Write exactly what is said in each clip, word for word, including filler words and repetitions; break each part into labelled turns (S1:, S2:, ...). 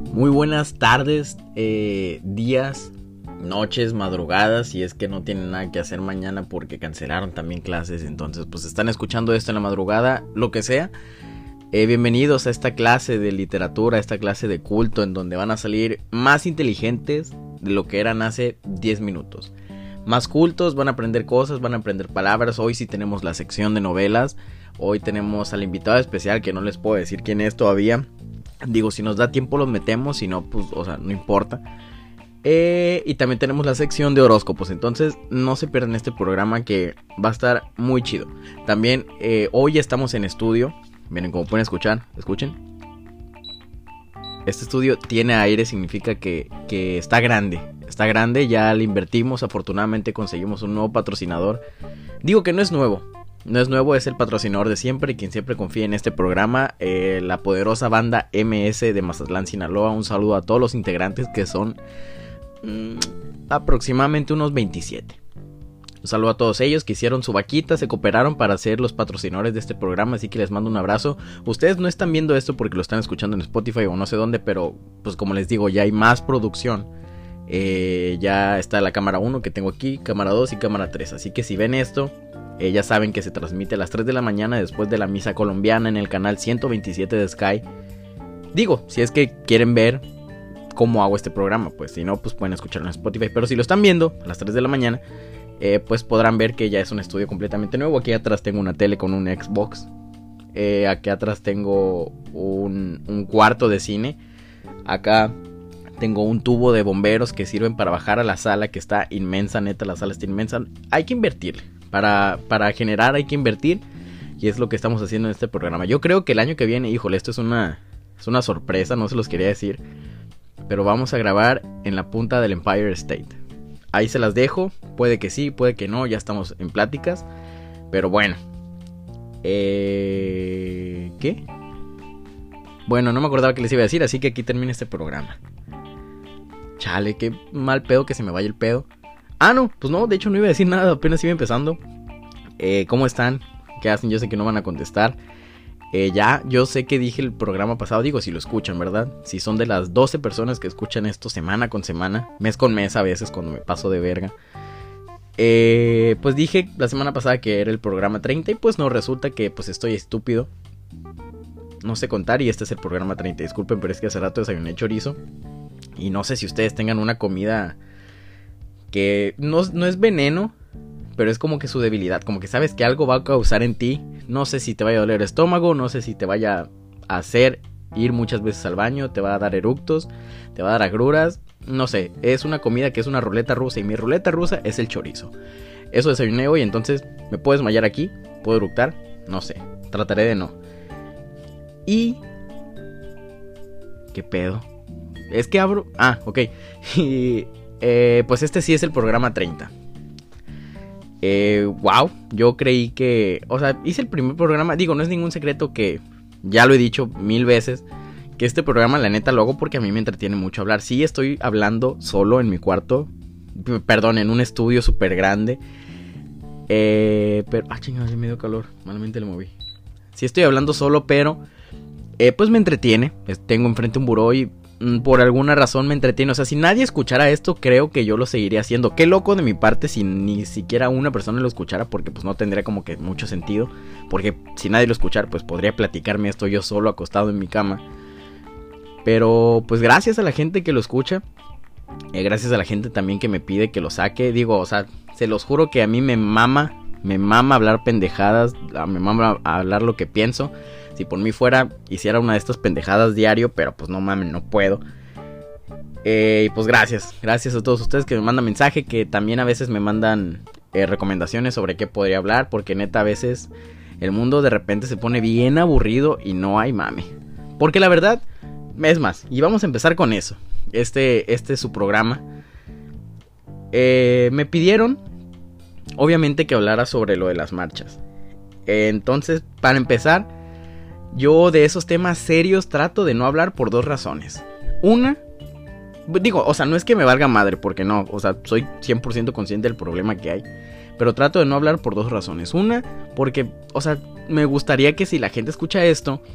S1: Muy buenas tardes, eh, días, noches, madrugadas, si es que no tienen nada que hacer mañana porque cancelaron también clases, entonces pues están escuchando esto en la madrugada, lo que sea. Eh, bienvenidos a esta clase de literatura, a esta clase de culto en donde van a salir más inteligentes de lo que eran hace diez minutos. Más cultos, van a aprender cosas, van a aprender palabras. Hoy sí tenemos la sección de novelas. Hoy tenemos al invitado especial que no les puedo decir quién es todavía. Digo, si nos da tiempo los metemos, si no, pues, o sea, no importa. Eh, y también tenemos la sección de horóscopos. Entonces, no se pierdan este programa que va a estar muy chido. También, eh, hoy estamos en estudio. Miren, como pueden escuchar, escuchen. Este estudio tiene aire, significa que, que está grande. Está grande, ya le invertimos. Afortunadamente conseguimos un nuevo patrocinador. Digo que no es nuevo. No es nuevo, es el patrocinador de siempre y quien siempre confía en este programa, eh, la poderosa banda M S de Mazatlán, Sinaloa. Un saludo a todos los integrantes que son mmm, aproximadamente unos veintisiete. Un saludo a todos ellos que hicieron su vaquita, se cooperaron para ser los patrocinadores de este programa, así que les mando un abrazo. Ustedes no están viendo esto porque lo están escuchando en Spotify o no sé dónde, pero pues como les digo, ya hay más producción. Eh, ya está la cámara uno que tengo aquí, cámara dos y cámara tres, así que si ven esto... Eh, ya saben que se transmite a las tres de la mañana después de la misa colombiana en el canal ciento veintisiete de Sky. Digo, si es que quieren ver cómo hago este programa, pues si no, pues pueden escucharlo en Spotify. Pero si lo están viendo a las tres de la mañana, eh, pues podrán ver que ya es un estudio completamente nuevo. Aquí atrás tengo una tele con un Xbox. Eh, aquí atrás tengo un, un cuarto de cine. Acá tengo un tubo de bomberos que sirven para bajar a la sala, que está inmensa, neta, la sala está inmensa. Hay que invertirle. Para, para generar hay que invertir. Y es lo que estamos haciendo en este programa. Yo creo que el año que viene, híjole, esto es una, es una sorpresa, no se los quería decir, pero vamos a grabar en la punta del Empire State. Ahí se las dejo, puede que sí, puede que no, ya estamos en pláticas. Pero bueno, eh, ¿qué? Bueno, no me acordaba que les iba a decir, así que aquí termina este programa. Chale, qué mal pedo que se me vaya el pedo. Ah, no, pues no, de hecho no iba a decir nada, apenas iba empezando. eh, ¿Cómo están? ¿Qué hacen? Yo sé que no van a contestar. eh, Ya, yo sé que dije el programa pasado, digo si lo escuchan, ¿verdad? Si son de las doce personas que escuchan esto semana con semana, mes con mes a veces cuando me paso de verga, eh, pues dije la semana pasada que era el programa treinta y pues no, resulta que pues estoy estúpido. No sé contar y este es el programa treinta, disculpen, pero es que hace rato desayuné chorizo. Y no sé si ustedes tengan una comida... que no, no es veneno, pero es como que su debilidad, como que sabes que algo va a causar en ti. No sé si te vaya a doler el estómago, no sé si te vaya a hacer ir muchas veces al baño, te va a dar eructos, te va a dar agruras, no sé. Es una comida que es una ruleta rusa y mi ruleta rusa es el chorizo. Eso desayuné hoy, entonces me puedo desmayar aquí, puedo eructar, no sé, trataré de no. Y... ¿qué pedo? Es que abro... ah, ok. Y... Eh, pues este sí es el programa treinta. Eh, wow, yo creí que... o sea, hice el primer programa. Digo, no es ningún secreto que... ya lo he dicho mil veces. Que este programa la neta lo hago porque a mí me entretiene mucho hablar. Sí estoy hablando solo en mi cuarto. Perdón, en un estudio súper grande. Eh, pero... ah, chingada, me dio calor. Malamente le moví. Sí estoy hablando solo, pero... Eh, pues me entretiene. Tengo enfrente un buró y... por alguna razón me entretiene. O sea, si nadie escuchara esto, creo que yo lo seguiría haciendo. Qué loco de mi parte si ni siquiera una persona lo escuchara, porque pues no tendría como que mucho sentido. Porque si nadie lo escuchara, pues podría platicarme esto yo solo acostado en mi cama. Pero pues gracias a la gente que lo escucha. eh, Gracias a la gente también que me pide que lo saque. Digo, o sea, se los juro que a mí me mama. Me mama hablar pendejadas. Me mama hablar lo que pienso. Si por mí fuera, hiciera una de estas pendejadas diario, pero pues no mames, no puedo. Eh, y pues gracias, gracias a todos ustedes que me mandan mensaje, que también a veces me mandan eh, recomendaciones sobre qué podría hablar, porque neta a veces el mundo de repente se pone bien aburrido y no hay mame. Porque la verdad, es más, y vamos a empezar con eso. Este, este es su programa. Eh, me pidieron, obviamente, que hablara sobre lo de las marchas. Eh, entonces, para empezar... yo de esos temas serios trato de no hablar por dos razones. Una, digo, o sea, no es que me valga madre, porque no, o sea, soy cien por ciento consciente del problema que hay. Pero trato de no hablar por dos razones. Una, porque, o sea, me gustaría que si la gente escucha esto,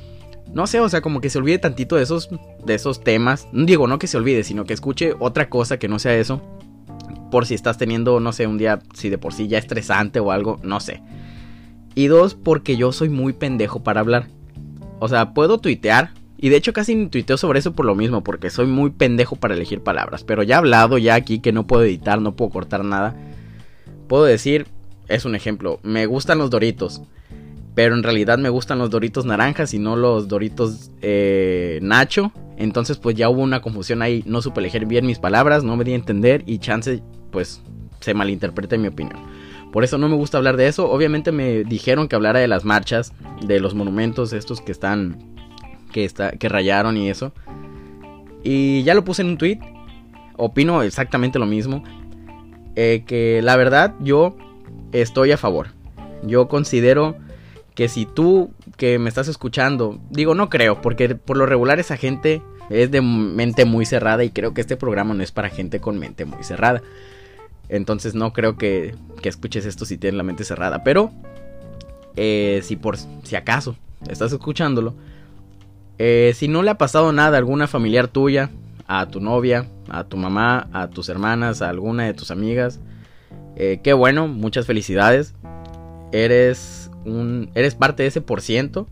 S1: no sé, o sea, como que se olvide tantito de esos, de esos temas. Digo, no que se olvide, sino que escuche otra cosa que no sea eso. Por si estás teniendo, no sé, un día, si de por sí ya estresante o algo, no sé. Y dos, porque yo soy muy pendejo para hablar. O sea, puedo tuitear. Y de hecho casi ni tuiteo sobre eso por lo mismo, porque soy muy pendejo para elegir palabras. Pero ya he hablado ya aquí que no puedo editar, no puedo cortar nada. Puedo decir, es un ejemplo, me gustan los Doritos. Pero en realidad me gustan los Doritos naranjas y no los Doritos eh, Nacho. Entonces pues ya hubo una confusión ahí, no supe elegir bien mis palabras, no me di a entender y chance pues se malinterpreta mi opinión. Por eso no me gusta hablar de eso. Obviamente me dijeron que hablara de las marchas, de los monumentos estos que están, que, está, que rayaron y eso. Y ya lo puse en un tweet, opino exactamente lo mismo. Eh, que la verdad yo estoy a favor. Yo considero que si tú que me estás escuchando, digo no creo, porque por lo regular esa gente es de mente muy cerrada y creo que este programa no es para gente con mente muy cerrada. Entonces no creo que, que escuches esto si tienes la mente cerrada. Pero eh, si por si acaso estás escuchándolo, eh, si no le ha pasado nada a alguna familiar tuya, a tu novia, a tu mamá, a tus hermanas, a alguna de tus amigas, eh, qué bueno, muchas felicidades. Eres un, eres parte de ese por ciento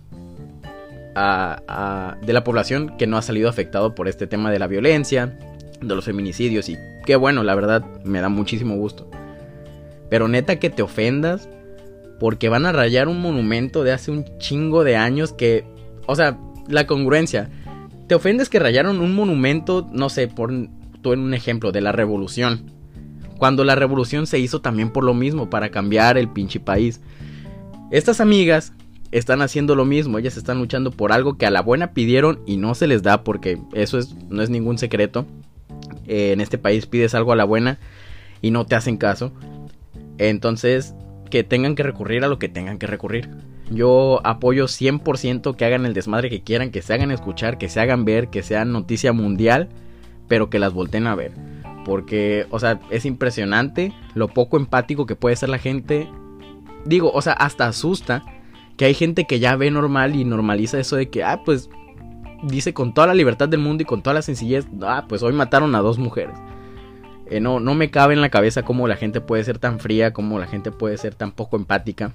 S1: a, a, de la población que no ha salido afectado por este tema de la violencia, de los feminicidios. Y qué bueno, la verdad me da muchísimo gusto. Pero neta que te ofendas porque van a rayar un monumento de hace un chingo de años que, o sea, la congruencia. Te ofendes que rayaron un monumento, no sé, por tú en un ejemplo de la revolución, cuando la revolución se hizo también por lo mismo, para cambiar el pinche país. Estas amigas están haciendo lo mismo, ellas están luchando por algo que a la buena pidieron y no se les da, porque eso es, no es ningún secreto. Eh, en este país pides algo a la buena y no te hacen caso. Entonces, que tengan que recurrir a lo que tengan que recurrir. Yo apoyo cien por ciento que hagan el desmadre que quieran, que se hagan escuchar, que se hagan ver, que sean noticia mundial, pero que las volteen a ver. Porque, o sea, es impresionante lo poco empático que puede ser la gente. Digo, o sea, hasta asusta que hay gente que ya ve normal y normaliza eso de que, ah, pues, dice con toda la libertad del mundo y con toda la sencillez, ah, pues hoy mataron a dos mujeres. Eh, no, no me cabe en la cabeza cómo la gente puede ser tan fría, cómo la gente puede ser tan poco empática.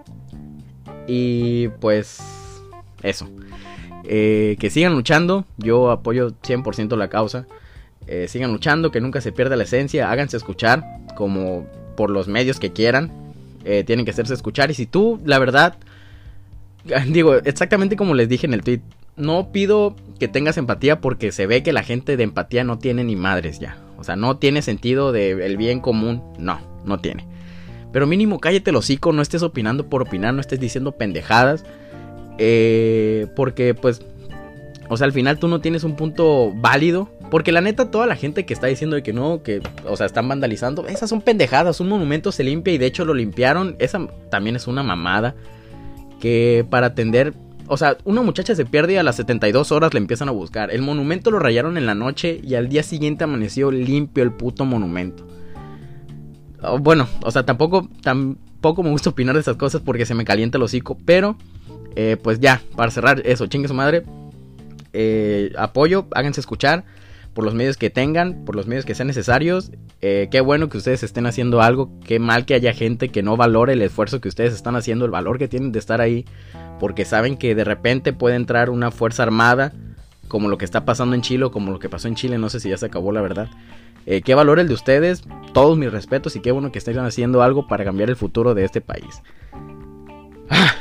S1: Y pues eso, eh, que sigan luchando. Yo apoyo cien por ciento la causa. eh, Sigan luchando, que nunca se pierda la esencia. Háganse escuchar, como por los medios que quieran. eh, Tienen que hacerse escuchar. Y si tú, la verdad, digo, exactamente como les dije en el tweet, no pido que tengas empatía, porque se ve que la gente de empatía no tiene ni madres ya. O sea, no tiene sentido del bien común. No, no tiene. Pero mínimo cállate el hocico, no estés opinando por opinar, no estés diciendo pendejadas. Eh, porque pues, o sea, al final tú no tienes un punto válido. Porque la neta, toda la gente que está diciendo de que no, que, o sea, están vandalizando, esas son pendejadas. Un monumento se limpia y de hecho lo limpiaron. Esa también es una mamada. Que para atender, o sea, una muchacha se pierde y a las setenta y dos horas le empiezan a buscar. El monumento lo rayaron en la noche y al día siguiente amaneció limpio el puto monumento. Bueno, o sea, tampoco, tampoco me gusta opinar de esas cosas porque se me calienta el hocico. Pero, eh, pues ya, para cerrar eso, chingue su madre. eh, Apoyo, háganse escuchar por los medios que tengan, por los medios que sean necesarios. eh, Qué bueno que ustedes estén haciendo algo. Qué mal que haya gente que no valore el esfuerzo que ustedes están haciendo, el valor que tienen de estar ahí, porque saben que de repente puede entrar una fuerza armada, como lo que está pasando en Chile, o como lo que pasó en Chile, no sé si ya se acabó la verdad. Eh, qué valor el de ustedes, todos mis respetos, y qué bueno que estén haciendo algo para cambiar el futuro de este país. Ah,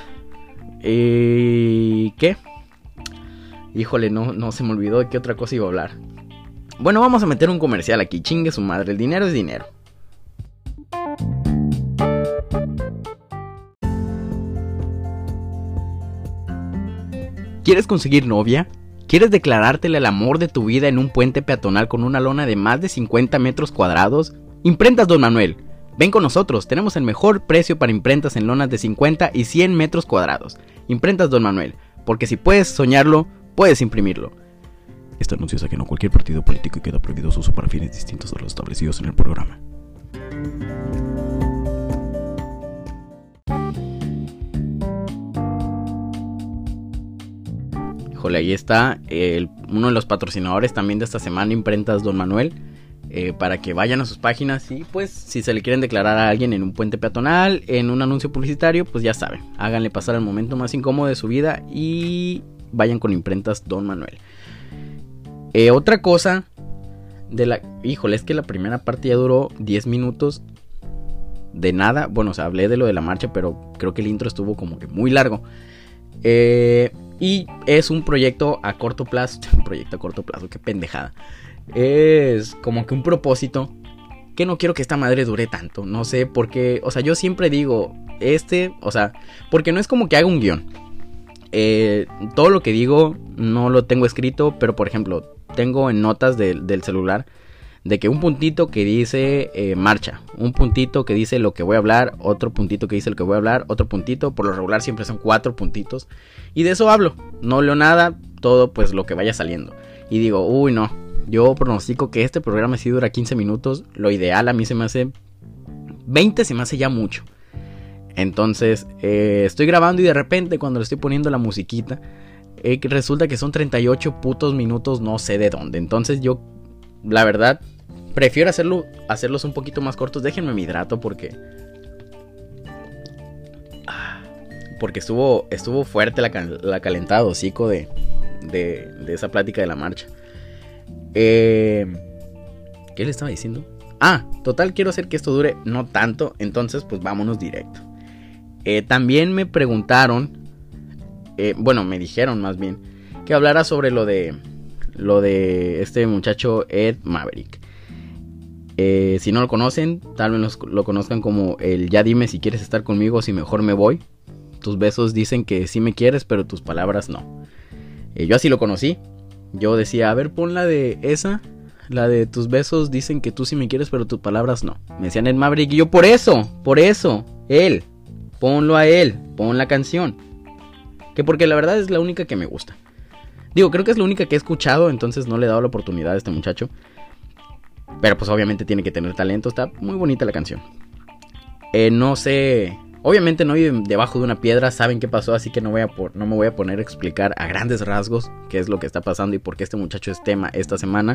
S1: ¿Y qué? Híjole, no, no se me olvidó de qué otra cosa iba a hablar. Bueno, vamos a meter un comercial aquí, chingue su madre, el dinero es dinero. ¿Quieres conseguir novia? ¿Quieres declarártele el amor de tu vida en un puente peatonal con una lona de más de cincuenta metros cuadrados? Imprentas Don Manuel. Ven con nosotros, tenemos el mejor precio para imprentas en lonas de cincuenta y cien metros cuadrados. Imprentas Don Manuel, porque si puedes soñarlo, puedes imprimirlo. Este anuncio es ajeno a cualquier partido político y queda prohibido su uso para fines distintos a los establecidos en el programa. híjole, ahí está el, uno de los patrocinadores también de esta semana, Imprentas Don Manuel. Eh, para que vayan a sus páginas y pues si se le quieren declarar a alguien en un puente peatonal, en un anuncio publicitario, pues ya saben, háganle pasar el momento más incómodo de su vida y vayan con Imprentas Don Manuel. Eh, otra cosa de la... Híjole, es que la primera parte ya duró diez minutos de nada. Bueno, o sea, hablé de lo de la marcha, pero creo que el intro estuvo como que muy largo. Eh, y es un proyecto a corto plazo. Un proyecto a corto plazo, qué pendejada. Es como que un propósito que no quiero que esta madre dure tanto. No sé por qué. O sea, yo siempre digo este, o sea, porque no es como que haga un guión. eh, Todo lo que digo no lo tengo escrito, pero por ejemplo tengo en notas de, del celular de que un puntito que dice eh, marcha, un puntito que dice lo que voy a hablar, otro puntito que dice lo que voy a hablar, otro puntito. Por lo regular siempre son cuatro puntitos y de eso hablo. No leo nada, todo pues lo que vaya saliendo. Y digo, uy no, yo pronostico que este programa sí dura quince minutos. Lo ideal a mí se me hace veinte, se me hace ya mucho. Entonces eh, estoy grabando y de repente cuando le estoy poniendo la musiquita eh, resulta que son treinta y ocho putos minutos, no sé de dónde. Entonces yo, la verdad, prefiero hacerlo, hacerlos un poquito más cortos. Déjenme mi hidrato porque Porque estuvo, estuvo fuerte la, la calentada de hocico de, de, de esa plática de la marcha. Eh, ¿Qué le estaba diciendo? Ah, total, quiero hacer que esto dure no tanto. Entonces pues vámonos directo. eh, También me preguntaron, eh, bueno, me dijeron más bien que hablara sobre lo de Lo de este muchacho Ed Maverick. eh, Si no lo conocen, tal vez lo, lo conozcan como el ya dime si quieres estar conmigo, si mejor me voy. Tus besos dicen que sí me quieres, pero tus palabras no. eh, Yo así lo conocí. Yo decía, a ver, pon la de esa, la de tus besos dicen que tú sí me quieres, pero tus palabras no. Me decían Ed Maverick y yo, por eso, por eso, él, ponlo a él, pon la canción. Que porque la verdad es la única que me gusta. Digo, creo que es la única que he escuchado, entonces no le he dado la oportunidad a este muchacho. Pero pues obviamente tiene que tener talento, está muy bonita la canción. Eh, no sé... Obviamente no viven debajo de una piedra, saben qué pasó, así que no, voy a por, no me voy a poner a explicar a grandes rasgos qué es lo que está pasando y por qué este muchacho es tema esta semana.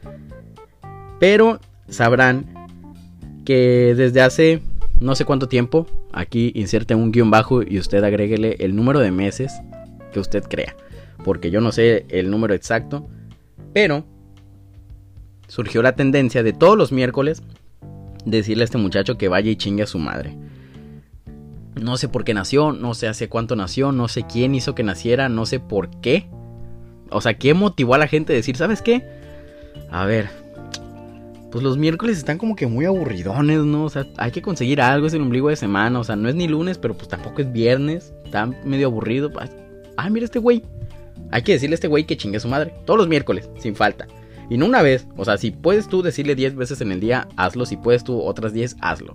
S1: Pero sabrán que desde hace no sé cuánto tiempo, aquí inserte un guión bajo y usted agréguele el número de meses que usted crea, porque yo no sé el número exacto, pero surgió la tendencia de todos los miércoles decirle a este muchacho que vaya y chingue a su madre. No sé por qué nació, no sé hace cuánto nació, no sé quién hizo que naciera, no sé por qué. O sea, ¿qué motivó a la gente a decir, ¿sabes qué? A ver, pues los miércoles están como que muy aburridones, ¿no? O sea, hay que conseguir algo, es el ombligo de semana. O sea, no es ni lunes, pero pues tampoco es viernes. Está medio aburrido. Ay, mira este güey. Hay que decirle a este güey que chingue a su madre. Todos los miércoles, sin falta. Y no una vez. O sea, si puedes tú decirle diez veces en el día, hazlo. Si puedes tú otras diez, hazlo.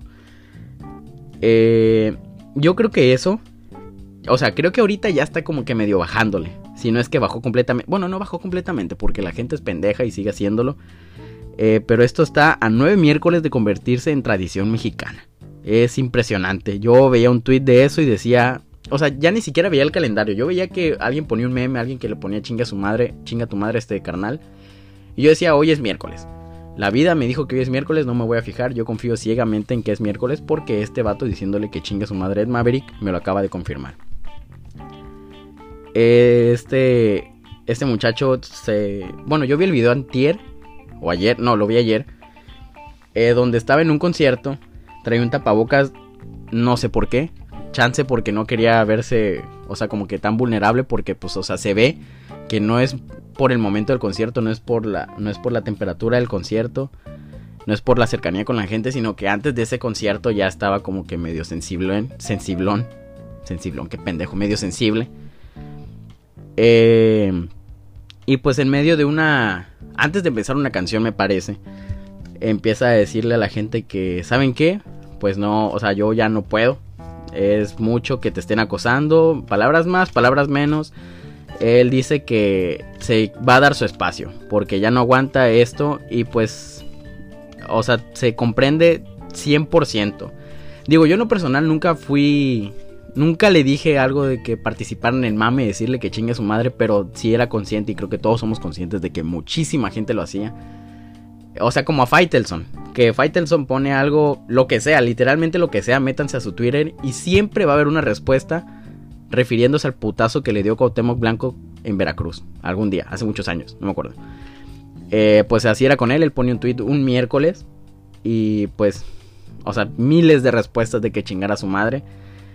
S1: Eh... Yo creo que eso, o sea, creo que ahorita ya está como que medio bajándole. Si no es que bajó completamente. Bueno, no bajó completamente porque la gente es pendeja y sigue haciéndolo. eh, Pero esto está a nueve miércoles de convertirse en tradición mexicana. Es impresionante. Yo veía un tweet de eso y decía... O sea, ya ni siquiera veía el calendario. Yo veía que alguien ponía un meme, alguien que le ponía chinga a su madre, chinga a tu madre este carnal. Y yo decía, hoy es miércoles. La vida me dijo que hoy es miércoles, no me voy a fijar. Yo confío ciegamente en que es miércoles porque este vato diciéndole que chinga a su madre Ed Maverick me lo acaba de confirmar. Este Este muchacho se... Bueno, yo vi el video antier o ayer, no, lo vi ayer, eh, donde estaba en un concierto. Traía un tapabocas, no sé por qué. Chance porque no quería verse, o sea, como que tan vulnerable. Porque pues, o sea, se ve que no es por el momento del concierto, no es por la, no es por la temperatura del concierto, no es por la cercanía con la gente, sino que antes de ese concierto ya estaba como que medio sensible, sensiblón, sensiblón, qué pendejo, medio sensible. Eh, y pues en medio de una, antes de empezar una canción me parece, empieza a decirle a la gente que, ¿saben qué? Pues no, o sea, yo ya no puedo, es mucho que te estén acosando, palabras más, palabras menos. Él dice que se va a dar su espacio porque ya no aguanta esto y pues, o sea, se comprende cien por ciento. Digo, yo en lo personal nunca fui, Nunca le dije algo de que participara en el mame y decirle que chingue a su madre, pero sí era consciente y creo que todos somos conscientes de que muchísima gente lo hacía. O sea, como a Faitelson, que Faitelson pone algo, lo que sea, literalmente lo que sea, métanse a su Twitter y siempre va a haber una respuesta refiriéndose al putazo que le dio Cuauhtémoc Blanco en Veracruz, algún día, hace muchos años, no me acuerdo. Eh, pues así era con él, él ponía un tweet un miércoles y pues, o sea, miles de respuestas de que chingara a su madre.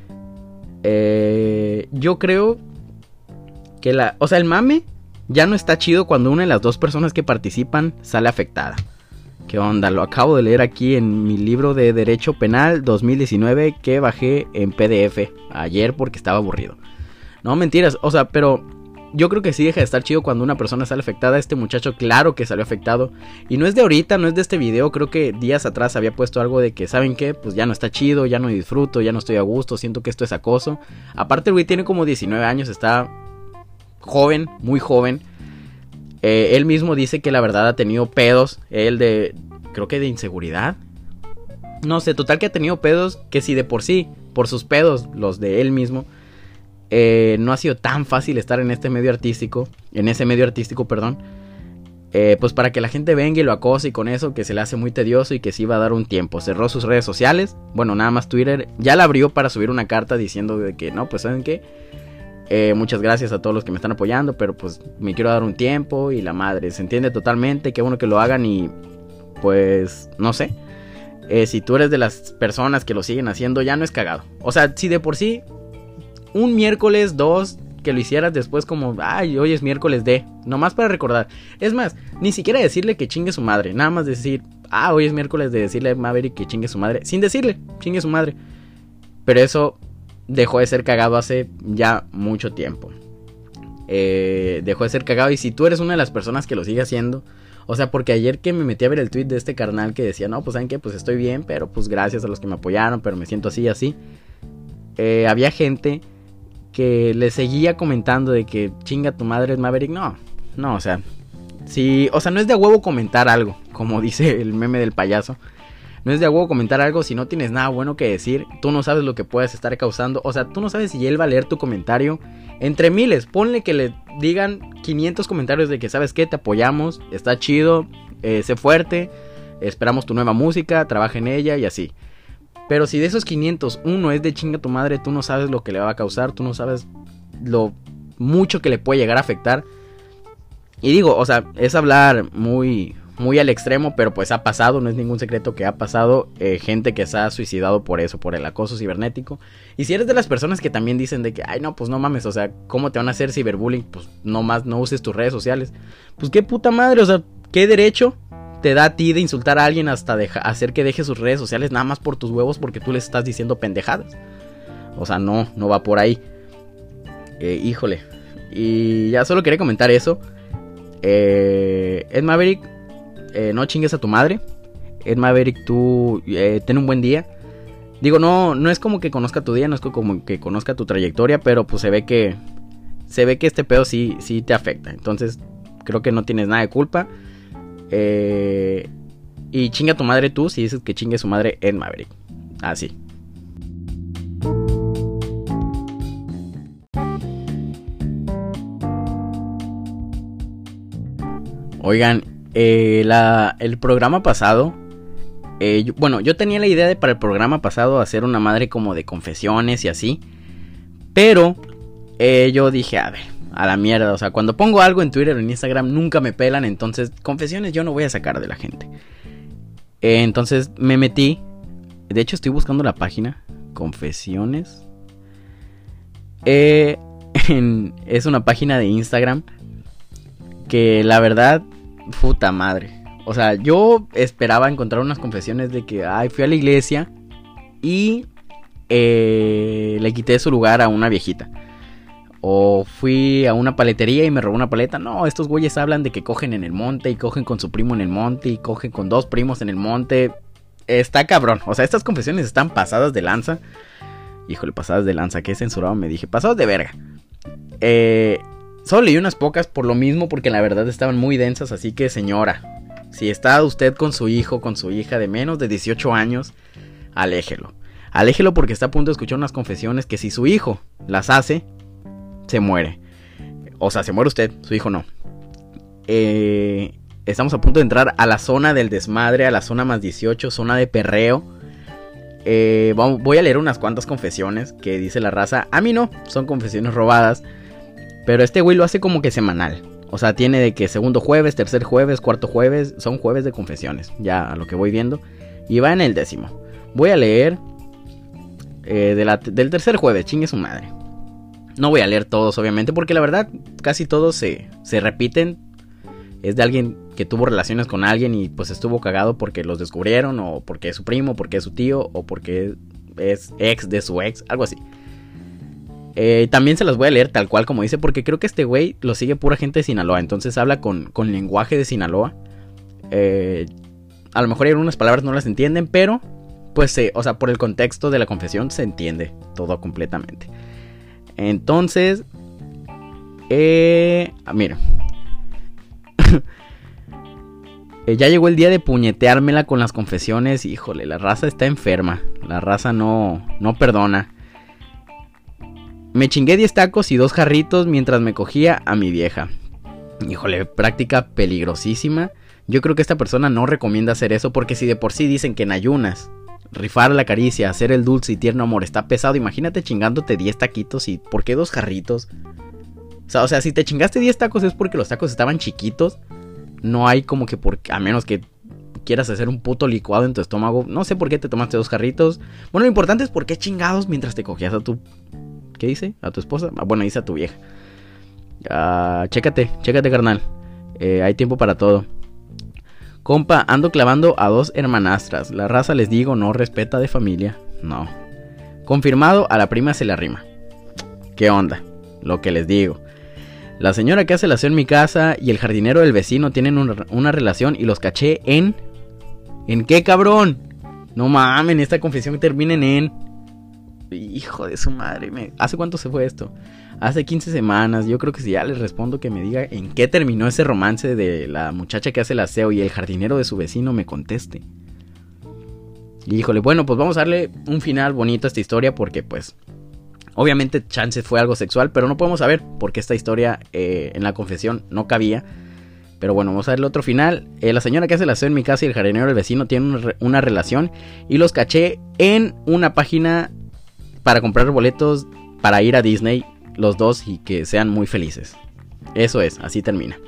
S1: Eh, yo creo que la, o sea, el mame ya no está chido cuando una de las dos personas que participan sale afectada. ¿Qué onda? Lo acabo de leer aquí en mi libro de Derecho Penal dos mil diecinueve que bajé en P D F ayer porque estaba aburrido. No, mentiras, o sea, pero yo creo que sí deja de estar chido cuando una persona sale afectada. Este muchacho claro que salió afectado. Y no es de ahorita, no es de este video. Creo que días atrás había puesto algo de que, ¿saben qué? Pues ya no está chido, ya no disfruto, ya no estoy a gusto, siento que esto es acoso. Aparte el güey tiene como diecinueve años, está joven, muy joven. Eh, él mismo dice que la verdad ha tenido pedos. Él de, creo que de inseguridad. No sé, total que ha tenido pedos que si de por sí, por sus pedos, los de él mismo, eh, no ha sido tan fácil estar en este medio artístico, en ese medio artístico, perdón. Eh, pues para que la gente venga y lo acose y con eso que se le hace muy tedioso y que sí va a dar un tiempo. Cerró sus redes sociales, bueno, nada más Twitter. Ya la abrió para subir una carta diciendo de que no, pues ¿saben qué? Eh, muchas gracias a todos los que me están apoyando, pero pues me quiero dar un tiempo y la madre. Se entiende totalmente, qué bueno que lo hagan y pues no sé. Eh, si tú eres de las personas que lo siguen haciendo, ya no es cagado. O sea, si de por sí un miércoles, dos, que lo hicieras después como, ay, hoy es miércoles de, nomás para recordar. Es más, ni siquiera decirle que chingue su madre, nada más decir, ah, hoy es miércoles de decirle a Maverick que chingue su madre, sin decirle, chingue su madre. Pero eso dejó de ser cagado hace ya mucho tiempo. Eh, dejó de ser cagado y si tú eres una de las personas que lo sigue haciendo, o sea, porque ayer que me metí a ver el tweet de este carnal que decía, no, pues ¿saben qué? Pues estoy bien, pero pues gracias a los que me apoyaron, pero me siento así y así. Eh, había gente que le seguía comentando de que chinga tu madre es Maverick. No, no, o sea, sí, o sea, no es de a huevo comentar algo, como dice el meme del payaso. No es de a huevo comentar algo si no tienes nada bueno que decir. Tú no sabes lo que puedes estar causando. O sea, tú no sabes si él va a leer tu comentario. Entre miles, ponle que le digan quinientos comentarios de que, ¿sabes qué? Te apoyamos, está chido, eh, sé fuerte, esperamos tu nueva música, trabaja en ella y así. Pero si de esos quinientos uno es de chinga tu madre, tú no sabes lo que le va a causar, tú no sabes lo mucho que le puede llegar a afectar. Y digo, o sea, es hablar muy, muy al extremo, pero pues ha pasado, no es ningún secreto que ha pasado eh, gente que se ha suicidado por eso, por el acoso cibernético. Y si eres de las personas que también dicen de que, ay no, pues no mames, o sea, ¿cómo te van a hacer ciberbullying? Pues no más, no uses tus redes sociales. Pues qué puta madre, o sea, ¿qué derecho te da a ti de insultar a alguien hasta deja, hacer que deje sus redes sociales nada más por tus huevos porque tú les estás diciendo pendejadas? O sea, no, no va por ahí. Eh, híjole. Y ya solo quería comentar eso. Eh, Ed Maverick, eh, no chingues a tu madre. Ed Maverick, tú eh, ten un buen día. Digo, no, no es como que conozca tu día, no es como que conozca tu trayectoria, pero pues se ve que se ve que este pedo sí, sí te afecta. Entonces creo que no tienes nada de culpa. Eh, y chinga tu madre tú si dices que chingue su madre Ed Maverick. Así. Oigan, eh, la, el programa pasado, eh, yo, bueno, yo tenía la idea de para el programa pasado hacer una madre como de confesiones y así, pero eh, yo dije, a ver, a la mierda, o sea, cuando pongo algo en Twitter o en Instagram nunca me pelan, entonces confesiones yo no voy a sacar de la gente. Eh, entonces me metí, de hecho estoy buscando la página, confesiones, eh, en, es una página de Instagram que la verdad, puta madre. O sea, yo esperaba encontrar unas confesiones de que, ay, fui a la iglesia y eh, le quité su lugar a una viejita. O fui a una paletería y me robó una paleta. No, estos güeyes hablan de que cogen en el monte y cogen con su primo en el monte y cogen con dos primos en el monte. Está cabrón. O sea, estas confesiones están pasadas de lanza. Híjole, pasadas de lanza. Qué censurado me dije. Pasadas de verga. Eh... Solo leí unas pocas por lo mismo, porque la verdad estaban muy densas, así que señora, si está usted con su hijo, con su hija de menos de dieciocho años, aléjelo. Aléjelo porque está a punto de escuchar unas confesiones que si su hijo las hace, se muere. O sea, se muere usted, su hijo no. Eh, estamos a punto de entrar a la zona del desmadre, a la zona más dieciocho, zona de perreo. Eh, voy a leer unas cuantas confesiones que dice la raza. A mí no, son confesiones robadas. Pero este güey lo hace como que semanal. O sea, tiene de que segundo jueves, tercer jueves, cuarto jueves. Son jueves de confesiones, ya a lo que voy viendo. Y va en el décimo. Voy a leer eh, de la, del tercer jueves, chingue su madre. No voy a leer todos, obviamente, porque la verdad casi todos se, se repiten. Es de alguien que tuvo relaciones con alguien y pues estuvo cagado porque los descubrieron, o porque es su primo, porque es su tío, o porque es ex de su ex, algo así. Eh, también se las voy a leer tal cual como dice, porque creo que este güey lo sigue pura gente de Sinaloa, entonces habla con, con lenguaje de Sinaloa. Eh, a lo mejor hay algunas palabras no las entienden, pero pues eh, o sea, por el contexto de la confesión se entiende todo completamente. Entonces, eh, mira. Ya llegó el día de puñeteármela con las confesiones. Híjole, la raza está enferma. La raza no, no perdona. Me chingué diez tacos y dos jarritos mientras me cogía a mi vieja. Híjole, práctica peligrosísima. Yo creo que esta persona no recomienda hacer eso, porque si de por sí dicen que en ayunas rifar la caricia, hacer el dulce y tierno amor está pesado, imagínate chingándote diez taquitos. ¿Y por qué dos jarritos? O sea, o sea, si te chingaste diez tacos es porque los tacos estaban chiquitos. No hay como que por... A menos que quieras hacer un puto licuado en tu estómago. No sé por qué te tomaste dos jarritos. Bueno, lo importante es por qué chingados mientras te cogías a tu... ¿Qué dice? ¿A tu esposa? Ah, bueno, dice a tu vieja. Uh, chécate, chécate, carnal. Eh, hay tiempo para todo. Compa, ando clavando a dos hermanastras. La raza, les digo, no respeta de familia. No. Confirmado, a la prima se le arrima. ¿Qué onda? Lo que les digo. La señora que hace el aseo en mi casa y el jardinero del vecino tienen una, una relación y los caché en... ¿En qué, cabrón? No mamen, esta confesión termina en en... Hijo de su madre. Me... ¿Hace cuánto se fue esto? Hace quince semanas. Yo creo que si ya les respondo que me diga en qué terminó ese romance de la muchacha que hace el aseo y el jardinero de su vecino, me conteste. Híjole, bueno, pues vamos a darle un final bonito a esta historia porque pues... Obviamente chance fue algo sexual, pero no podemos saber porque esta historia eh, en la confesión no cabía. Pero bueno, vamos a darle otro final. Eh, la señora que hace el aseo en mi casa y el jardinero del vecino tienen una, una relación y los caché en una página para comprar boletos para ir a Disney los dos y que sean muy felices. Eso es, así termina.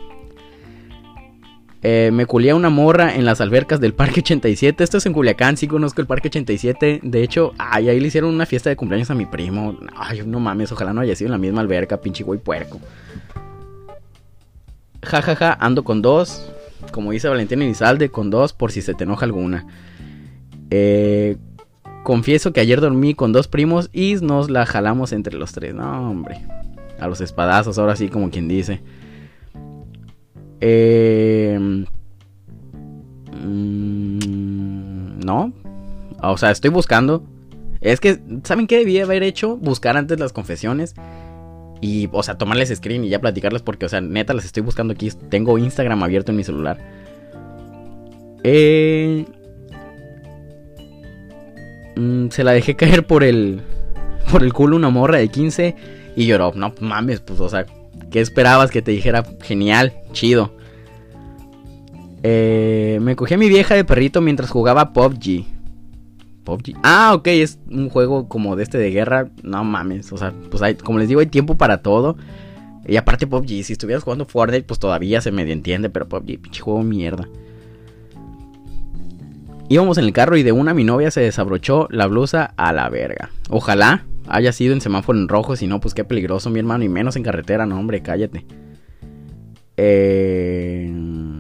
S1: Eh, me culié a una morra en las albercas del Parque ochenta y siete. Esto es en Culiacán, sí conozco el Parque ochenta y siete. De hecho, ay, ahí le hicieron una fiesta de cumpleaños a mi primo. Ay, no mames, ojalá no haya sido en la misma alberca, pinche güey puerco. Ja, ja, ja, ando con dos. Como dice Valentín Elizalde, con dos por si se te enoja alguna. Eh, confieso que ayer dormí con dos primos y nos la jalamos entre los tres. No, hombre. A los espadazos, ahora sí, como quien dice. Eh, mmm, no. O sea, estoy buscando. Es que, ¿saben qué debía haber hecho? Buscar antes las confesiones. Y, o sea, tomarles screen y ya platicarlas. Porque, o sea, neta las estoy buscando aquí. Tengo Instagram abierto en mi celular. Eh, mmm, se la dejé caer por el Por el culo una morra de quince. Y lloró, no mames, pues, o sea, ¿qué esperabas que te dijera? Genial, chido. Eh, me cogí a mi vieja de perrito mientras jugaba P U B G. P U B G. Ah, ok, es un juego como de este de guerra. No mames, o sea, pues hay, como les digo, hay tiempo para todo. Y aparte P U B G, si estuvieras jugando Fortnite, pues todavía se medio entiende. Pero P U B G, pinche juego mierda. Íbamos en el carro y de una mi novia se desabrochó la blusa a la verga. Ojalá haya sido en semáforo en rojo, si no, pues qué peligroso, mi hermano. Y menos en carretera, no, hombre, cállate. Eh...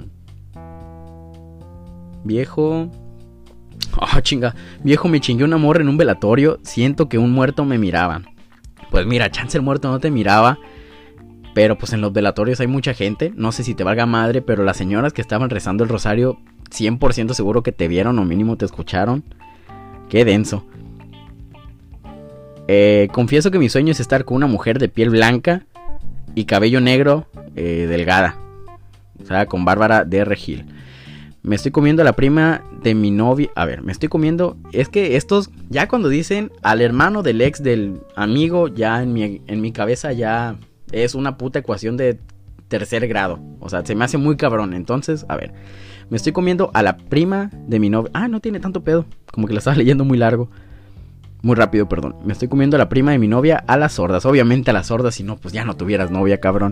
S1: Viejo... Oh, chinga. Viejo, me chingué una morra en un velatorio. Siento que un muerto me miraba. Pues mira, chance el muerto no te miraba. Pero pues en los velatorios hay mucha gente. No sé si te valga madre, pero las señoras que estaban rezando el rosario, cien por ciento seguro que te vieron o mínimo te escucharon. Qué denso. Eh, confieso que mi sueño es estar con una mujer de piel blanca y cabello negro, eh, delgada. O sea, con Bárbara de Regil. Me estoy comiendo a la prima de mi novia. A ver, me estoy comiendo. Es que estos, ya cuando dicen al hermano del ex del amigo, ya en mi, en mi cabeza ya es una puta ecuación de tercer grado. O sea, se me hace muy cabrón. Entonces, a ver, me estoy comiendo a la prima de mi novia. Ah, no tiene tanto pedo. Como que la estaba leyendo muy largo. Muy rápido, perdón. Me estoy comiendo a la prima de mi novia a las sordas. Obviamente a las sordas, si no, pues ya no tuvieras novia, cabrón.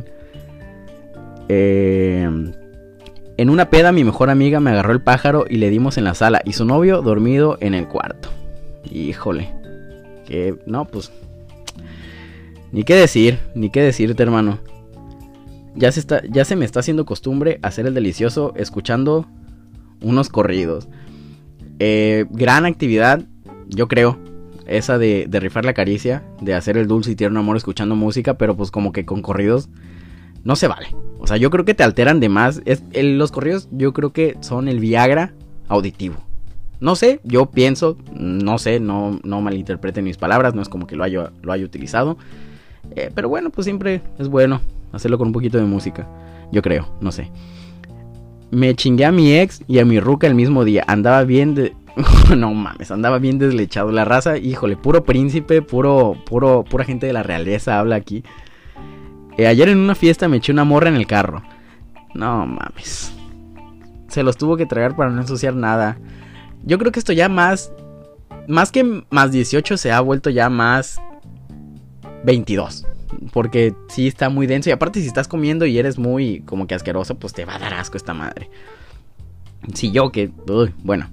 S1: Eh... En una peda mi mejor amiga me agarró el pájaro y le dimos en la sala. Y su novio dormido en el cuarto. Híjole. Que no, pues. Ni qué decir, ni qué decirte, hermano. Ya se, está, ya se me está haciendo costumbre hacer el delicioso escuchando unos corridos. Eh, gran actividad, yo creo. Esa de, de rifar la caricia. De hacer el dulce y tierno amor escuchando música. Pero pues como que con corridos no se vale. O sea, yo creo que te alteran de más. Es, el, los corridos yo creo que son el Viagra auditivo. No sé, yo pienso, no sé, no, no malinterpreten mis palabras. No es como que lo haya, lo haya utilizado. Eh, pero bueno, pues siempre es bueno hacerlo con un poquito de música. Yo creo, no sé. Me chingué a mi ex y a mi ruca el mismo día. Andaba bien de... no mames, andaba bien deslechado. La raza, híjole, puro príncipe, puro, puro, pura gente de la realeza habla aquí. Eh, ayer en una fiesta me eché una morra en el carro. No mames. Se los tuvo que tragar para no ensuciar nada. Yo creo que esto ya más... Más que más dieciocho se ha vuelto ya más... veintidós. Porque sí está muy denso. Y aparte si estás comiendo y eres muy como que asqueroso, pues te va a dar asco esta madre. Si yo que... Uy, bueno.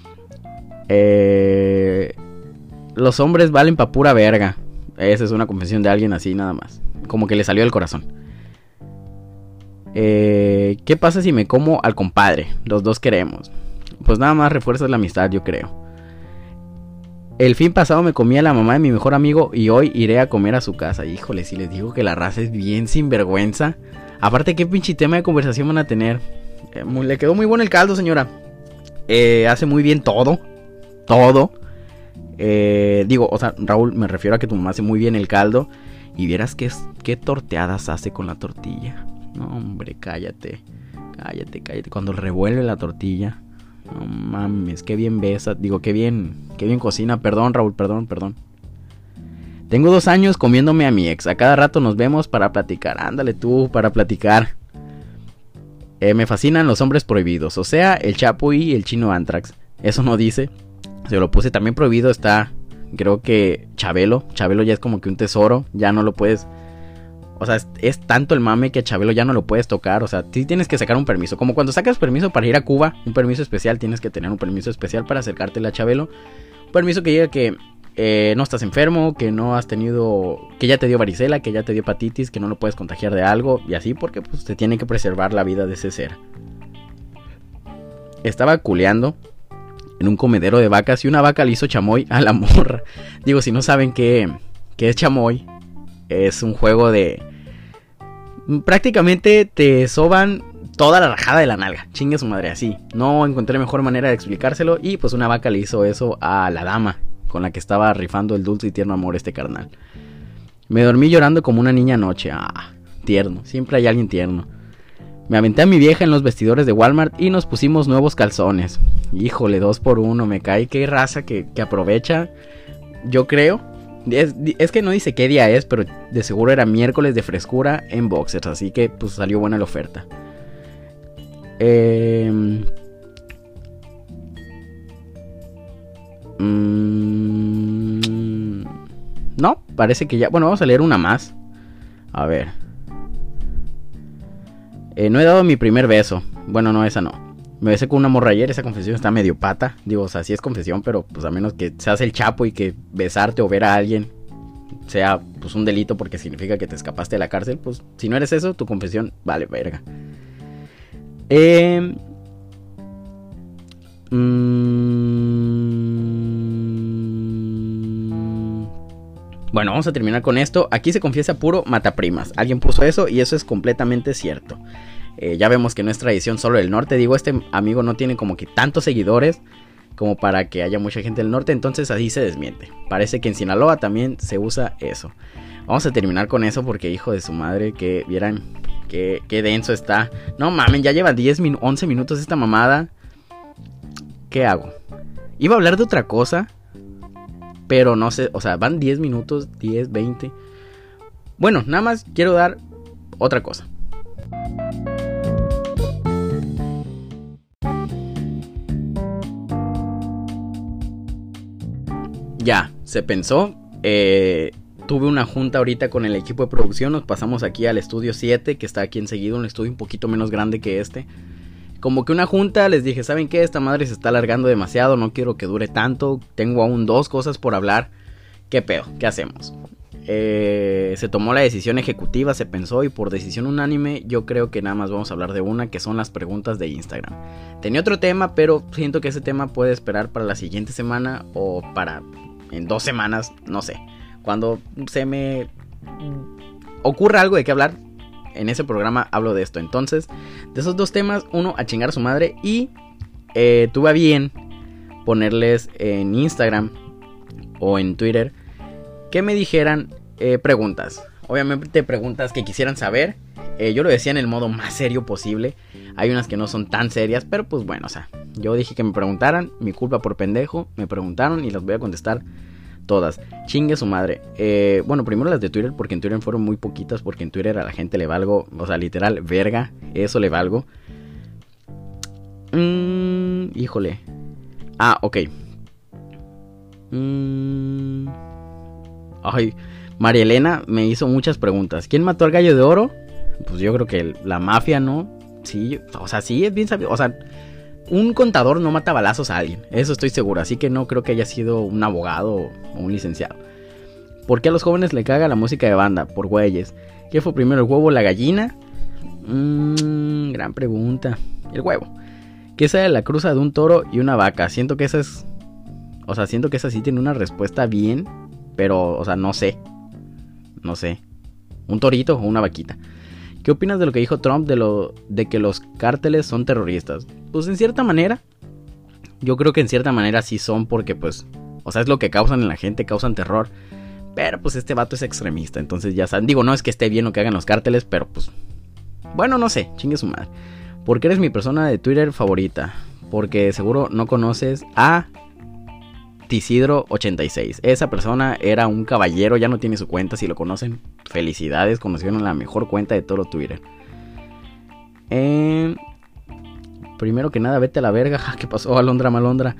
S1: Eh, los hombres valen pa' pura verga. Esa es una confesión de alguien así nada más. Como que le salió del corazón. Eh, ¿Qué pasa si me como al compadre? Los dos queremos. Pues nada más refuerzas la amistad, yo creo. El fin pasado me comí a la mamá de mi mejor amigo y hoy iré a comer a su casa. Híjole, si les digo que la raza es bien sinvergüenza. Aparte, ¿qué pinche tema de conversación van a tener? Eh, muy, le quedó muy bueno el caldo, señora. Eh, hace muy bien todo. Todo. Eh, digo, o sea, Raúl, me refiero a que tu mamá hace muy bien el caldo. Y vieras qué, qué torteadas hace con la tortilla. No, hombre, cállate. Cállate, cállate. Cuando revuelve la tortilla. No mames, qué bien besa. Digo, qué bien, qué bien cocina. Perdón, Raúl, perdón, perdón. Tengo dos años comiéndome a mi ex. A cada rato nos vemos para platicar. Ándale tú, para platicar. Eh, me fascinan los hombres prohibidos. O sea, el Chapo y el Chino Antrax. Eso no dice. Se lo puse. También prohibido está... Creo que Chabelo, Chabelo ya es como que un tesoro, ya no lo puedes, o sea, es, es tanto el mame que a Chabelo ya no lo puedes tocar, o sea, sí tienes que sacar un permiso, como cuando sacas permiso para ir a Cuba, un permiso especial, tienes que tener un permiso especial para acercártela a Chabelo, un permiso que diga que eh, no estás enfermo, que no has tenido, que ya te dio varicela, que ya te dio hepatitis, que no lo puedes contagiar de algo, y así, porque pues te tiene que preservar la vida de ese ser. Estaba culeando en un comedero de vacas y una vaca le hizo chamoy a la morra. Digo, si no saben qué, qué es chamoy, es un juego de... Prácticamente te soban toda la rajada de la nalga. Chingue su madre, así. No encontré mejor manera de explicárselo. Y pues una vaca le hizo eso a la dama con la que estaba rifando el dulce y tierno amor este carnal. Me dormí llorando como una niña anoche. Ah, tierno. Siempre hay alguien tierno. Me aventé a mi vieja en los vestidores de Walmart y nos pusimos nuevos calzones. Híjole, dos por uno, me cae. Qué raza que, que aprovecha. Yo creo. Es, es que no dice qué día es, pero de seguro era miércoles de frescura en boxers. Así que pues salió buena la oferta. Eh... Mm... No, parece que ya... Bueno, vamos a leer una más. A ver. Eh, no he dado mi primer beso. Bueno, no, esa no. Me besé con una morra ayer. Esa confesión está medio pata. Digo, o sea, sí es confesión, pero pues a menos que seas el Chapo y que besarte o ver a alguien sea pues un delito porque significa que te escapaste de la cárcel, pues si no eres eso, tu confesión vale verga. Eh... Mmm... Bueno, vamos a terminar con esto. Aquí se confiesa puro mataprimas. Alguien puso eso y eso es completamente cierto. Eh, ya vemos que no es tradición solo del norte. Digo, este amigo no tiene como que tantos seguidores como para que haya mucha gente del norte. Entonces así se desmiente. Parece que en Sinaloa también se usa eso. Vamos a terminar con eso porque hijo de su madre, que vieran que, que denso está. No mamen, ya lleva diez, once minutos esta mamada. ¿qué hago? Iba a hablar de otra cosa, pero no sé, o sea, van diez minutos, diez, veinte. Bueno, nada más quiero dar otra cosa. Ya, se pensó. Eh, tuve una junta ahorita con el equipo de producción. Nos pasamos aquí al estudio siete, que está aquí enseguida, un estudio un poquito menos grande que este. Como que una junta, les dije, ¿saben qué? Esta madre se está alargando demasiado, no quiero que dure tanto. Tengo aún dos cosas por hablar. ¿Qué pedo? ¿Qué hacemos? Eh, se tomó la decisión ejecutiva, se pensó, y por decisión unánime yo creo que nada más vamos a hablar de una, que son las preguntas de Instagram. Tenía otro tema, pero siento que ese tema puede esperar para la siguiente semana o para en dos semanas, no sé. Cuando se me ocurra algo de qué hablar, en ese programa hablo de esto. Entonces, de esos dos temas, uno, a chingar a su madre. Y eh, tuve a bien ponerles en Instagram o en Twitter que me dijeran eh, preguntas. Obviamente preguntas que quisieran saber. eh, Yo lo decía en el modo más serio posible. Hay unas que no son tan serias, pero pues bueno, o sea, yo dije que me preguntaran. Mi culpa por pendejo. Me preguntaron y las voy a contestar todas. Chingue su madre. eh, Bueno, primero las de Twitter, porque en Twitter fueron muy poquitas. Porque en Twitter a la gente le valgo, o sea, literal, verga. Eso le valgo. mm, Híjole. Ah, ok. Mmm Ay, María Elena me hizo muchas preguntas. ¿Quién mató al gallo de oro? Pues yo creo que la mafia, ¿no? Sí, o sea, sí es bien sabido. O sea, un contador no mata balazos a alguien. Eso estoy seguro. Así que no creo que haya sido un abogado o un licenciado. ¿Por qué a los jóvenes le caga la música de banda? Por güeyes. ¿Qué fue primero, el huevo o la gallina? Mmm, gran pregunta. El huevo. ¿Qué sale de la cruza de un toro y una vaca? Siento que esa es... O sea, siento que esa sí tiene una respuesta bien... Pero, o sea, no sé. No sé. ¿Un torito o una vaquita? ¿Qué opinas de lo que dijo Trump de lo de que los cárteles son terroristas? Pues en cierta manera. Yo creo que en cierta manera sí son, porque pues... O sea, es lo que causan en la gente, causan terror. Pero pues este vato es extremista. Entonces ya saben. Digo, no es que esté bien lo que hagan los cárteles, pero pues... Bueno, no sé. Chingue su madre. ¿Por qué eres mi persona de Twitter favorita? Porque seguro no conoces a... Isidro ochenta y seis. Esa persona era un caballero, ya no tiene su cuenta. Si lo conocen, felicidades, conocieron la mejor cuenta de todo Twitter. eh, Primero que nada, vete a la verga. ¿Qué pasó, Alondra Malondra?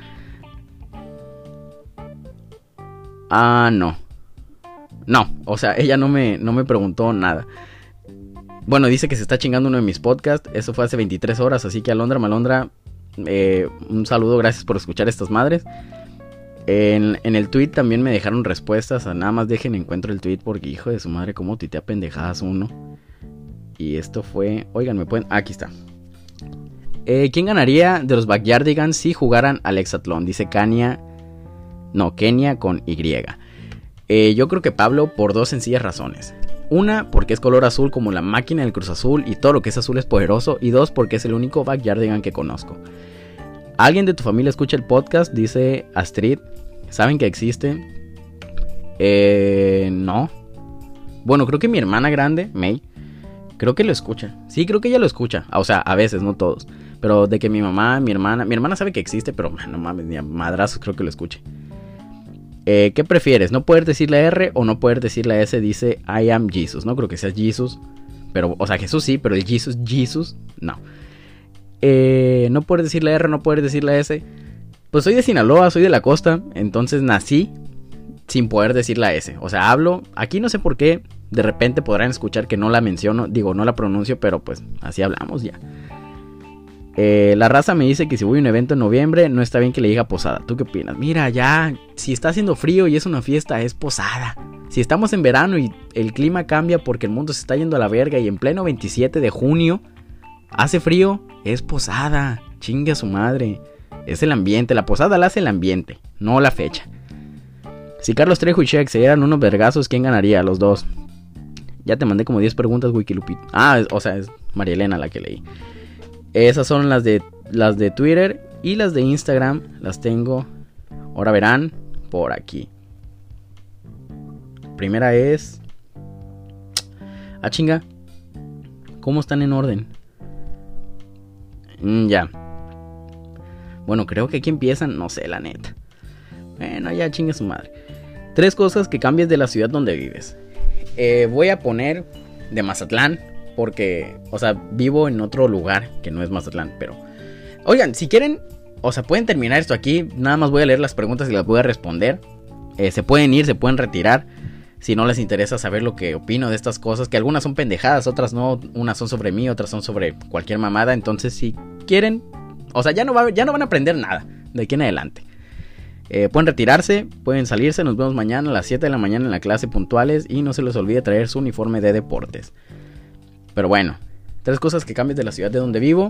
S1: Ah, no. No, o sea, ella no me, no me preguntó nada. Bueno, dice que se está chingando uno de mis podcasts. Eso fue hace veintitrés horas. Así que Alondra Malondra, eh, un saludo, gracias por escuchar estas madres. En, en el tweet también me dejaron respuestas. A nada más dejen encuentro el tweet, porque hijo de su madre, cómo tuitea pendejadas uno. Y esto fue... Oigan, me pueden... Ah, aquí está. eh, ¿Quién ganaría de los Backyardigans si jugaran al Hexatlón? Dice Kenia. No, Kenia con Y. eh, Yo creo que Pablo, por dos sencillas razones. Una, porque es color azul como la máquina del Cruz Azul y todo lo que es azul es poderoso. Y dos, porque es el único Backyardigan que conozco. ¿Alguien de tu familia escucha el podcast? Dice Astrid. ¿Saben que existe? Eh, no. Bueno, creo que mi hermana grande, May, creo que lo escucha. Sí, creo que ella lo escucha. O sea, a veces, no todos. Pero de que mi mamá, mi hermana... Mi hermana sabe que existe, pero no mames, ni a madrazos creo que lo escuche. Eh, ¿Qué prefieres? ¿No poder decir la R o no poder decir la S? Dice I am Jesus. No creo que sea Jesus. Pero, o sea, Jesús sí, pero el Jesus, Jesus, no. Eh, no poder decir la R, no poder decir la S. Pues soy de Sinaloa, soy de la costa. Entonces nací sin poder decir la S. O sea, hablo, aquí no sé por qué. De repente podrán escuchar que no la menciono. Digo, no la pronuncio, pero pues así hablamos ya. eh, La raza me dice que si voy a un evento en noviembre, no está bien que le diga posada. ¿Tú qué opinas? Mira, ya, si está haciendo frío y es una fiesta, es posada. Si estamos en verano y el clima cambia porque el mundo se está yendo a la verga, y en pleno veintisiete de junio hace frío, es posada. Chingue a su madre. Es el ambiente, la posada la hace el ambiente, no la fecha. Si Carlos Trejo y Sheik se dieran unos vergazos, ¿quién ganaría? Los dos. Ya te mandé como diez preguntas, Wikilupit. Ah, o sea, es María Elena la que leí. Esas son las de las de Twitter. Y las de Instagram las tengo, ahora verán, por aquí. Primera es... Ah, chinga. ¿Cómo están en orden? Mm, ya. Bueno, creo que aquí empiezan, no sé, la neta. Bueno, ya chingue su madre. Tres cosas que cambies de la ciudad donde vives. Eh, voy a poner de Mazatlán, porque, o sea, vivo en otro lugar que no es Mazatlán, pero... Oigan, si quieren, o sea, pueden terminar esto aquí. Nada más voy a leer las preguntas y las voy a responder. Eh, se pueden ir, se pueden retirar. Si no les interesa saber lo que opino de estas cosas, que algunas son pendejadas, otras no. Unas son sobre mí, otras son sobre cualquier mamada. Entonces, si quieren, o sea, ya no, va, ya no van a aprender nada de aquí en adelante. Eh, pueden retirarse, pueden salirse. Nos vemos mañana a las siete de la mañana en la clase puntuales. Y no se les olvide traer su uniforme de deportes. Pero bueno, tres cosas que cambies de la ciudad de donde vivo.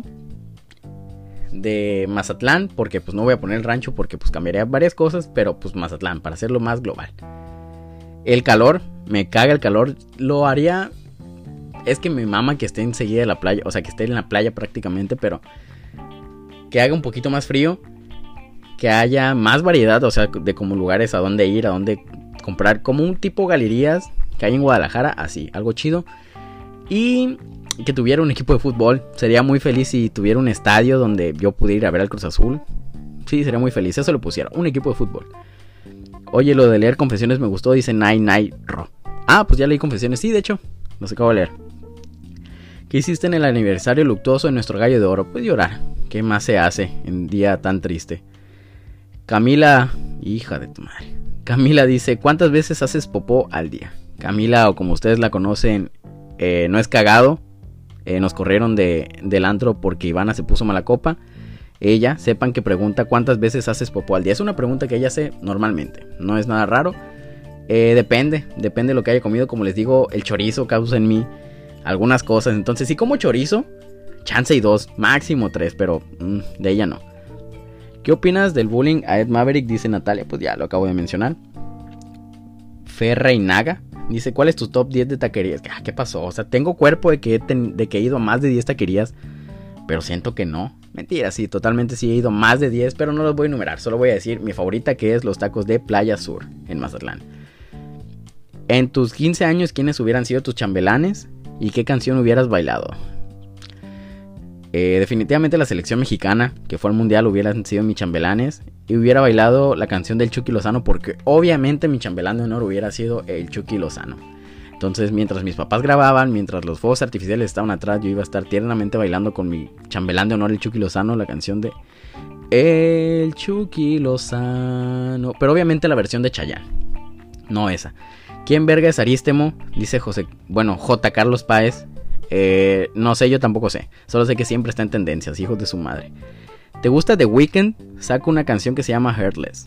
S1: De Mazatlán, porque pues no voy a poner el rancho, porque pues cambiaría varias cosas, pero pues Mazatlán, para hacerlo más global. El calor, me caga el calor, lo haría, es que mi mamá que esté enseguida de la playa, o sea que esté en la playa prácticamente, pero que haga un poquito más frío, que haya más variedad, o sea, de como lugares a dónde ir, a dónde comprar, como un tipo galerías que hay en Guadalajara, así, algo chido. Y que tuviera un equipo de fútbol. Sería muy feliz si tuviera un estadio donde yo pudiera ir a ver al Cruz Azul. Sí, sería muy feliz, eso lo pusiera, un equipo de fútbol. Oye, lo de leer confesiones me gustó, dice Nai Nai Ro. Ah, pues ya leí confesiones, sí, de hecho, los acabo de leer. ¿Qué hiciste en el aniversario luctuoso de nuestro gallo de oro? Pues llorar, ¿qué más se hace en día tan triste? Camila, hija de tu madre. Camila dice, ¿cuántas veces haces popó al día? Camila, o como ustedes la conocen, eh, no es cagado. Eh, nos corrieron de, del antro porque Ivana se puso mala copa. Ella, sepan que pregunta cuántas veces haces popó al día. Es una pregunta que ella hace normalmente, no es nada raro. eh, Depende, depende de lo que haya comido. Como les digo, el chorizo causa en mí algunas cosas. Entonces si como chorizo, chance y dos, máximo tres, pero mmm, de ella no. ¿Qué opinas del bullying a Ed Maverick? Dice Natalia, pues ya lo acabo de mencionar. Ferra y Naga dice, ¿cuál es tu top diez de taquerías? ¿Qué pasó? O sea, tengo cuerpo de que, he ten, de que he ido a más de diez taquerías, pero siento que no. Mentira, sí, totalmente sí he ido más de diez, pero no los voy a enumerar. Solo voy a decir mi favorita, que es los tacos de Playa Sur, en Mazatlán. En tus quince años, ¿quiénes hubieran sido tus chambelanes? ¿Y qué canción hubieras bailado? Eh, definitivamente la selección mexicana, que fue al mundial, hubieran sido mis chambelanes. Y hubiera bailado la canción del Chucky Lozano, porque obviamente mi chambelán de honor hubiera sido el Chucky Lozano. Entonces, mientras mis papás grababan, mientras los fuegos artificiales estaban atrás, yo iba a estar tiernamente bailando con mi chambelán de honor, el Chucky Lozano, la canción de El Chucky Lozano. Pero obviamente la versión de Chayanne, no esa. ¿Quién verga es Arístemo? Dice José, bueno, J. Carlos Páez. Eh, no sé, yo tampoco sé. Solo sé que siempre está en tendencias, hijos de su madre. ¿Te gusta The Weeknd? Saca una canción que se llama Heartless.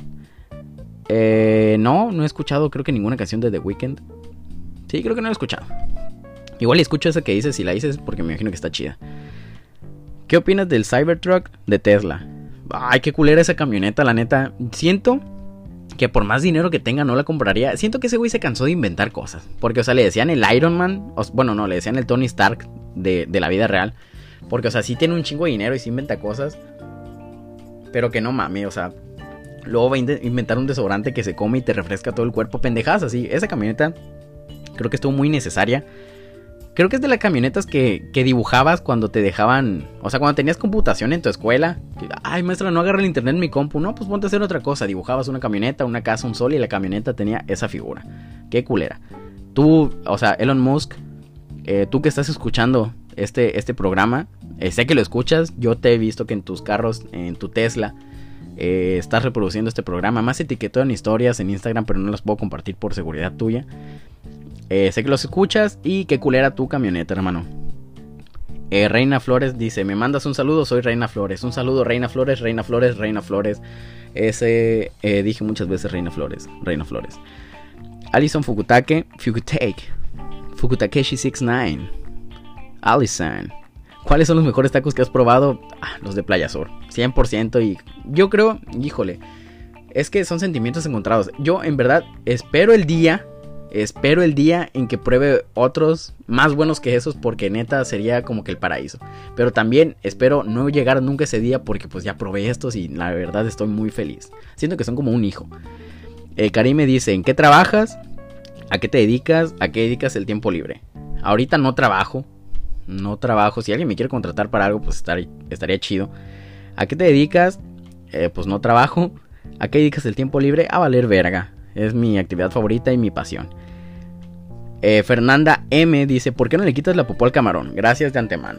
S1: Eh, no, no he escuchado creo que ninguna canción de The Weeknd. Sí, creo que no la he escuchado. Igual y escucho esa que dices, si la dices, porque me imagino que está chida. ¿Qué opinas del Cybertruck de Tesla? Ay, qué culera esa camioneta, la neta. Siento que por más dinero que tenga no la compraría. Siento que ese güey se cansó de inventar cosas. Porque, o sea, le decían el Iron Man. O, bueno, no, le decían el Tony Stark de, de la vida real. Porque, o sea, sí tiene un chingo de dinero y sí inventa cosas. Pero que no mame, o sea, luego va a inventar un desodorante que se come y te refresca todo el cuerpo. Pendejadas así. Esa camioneta creo que estuvo muy necesaria. Creo que es de las camionetas que, que dibujabas cuando te dejaban. O sea, cuando tenías computación en tu escuela. Que, ay, maestra, no agarra el internet en mi compu. No, pues ponte a hacer otra cosa. Dibujabas una camioneta, una casa, un sol, y la camioneta tenía esa figura. Qué culera. Tú, o sea, Elon Musk, eh, tú que estás escuchando este, este programa, eh, sé que lo escuchas. Yo te he visto que en tus carros, en tu Tesla, eh, estás reproduciendo este programa. Más etiquetó en historias en Instagram, pero no las puedo compartir por seguridad tuya. Eh, sé que los escuchas y qué culera tu camioneta, hermano. eh, Reina Flores dice, me mandas un saludo, soy Reina Flores. Un saludo, Reina Flores, Reina Flores, Reina Flores. Ese, eh, dije muchas veces Reina Flores, Reina Flores. Alison Fukutake, Fukutake Fukutakeshi sesenta y nueve. Alison, ¿cuáles son los mejores tacos que has probado? Ah, los de Playa Sur, cien por ciento. Y yo creo, híjole, es que son sentimientos encontrados. Yo en verdad espero el día Espero el día en que pruebe otros más buenos que esos, porque neta sería como que el paraíso. Pero también espero no llegar nunca ese día, porque pues ya probé estos y la verdad estoy muy feliz. Siento que son como un hijo. eh, Karim me dice, ¿en qué trabajas? ¿A qué te dedicas? ¿A qué dedicas el tiempo libre? Ahorita no trabajo. No trabajo. Si alguien me quiere contratar para algo, pues estaría, estaría chido. ¿A qué te dedicas? eh, pues no trabajo. ¿A qué dedicas el tiempo libre? A valer verga. Es mi actividad favorita y mi pasión. Eh, Fernanda M dice, ¿por qué no le quitas la popó al camarón? Gracias de antemano.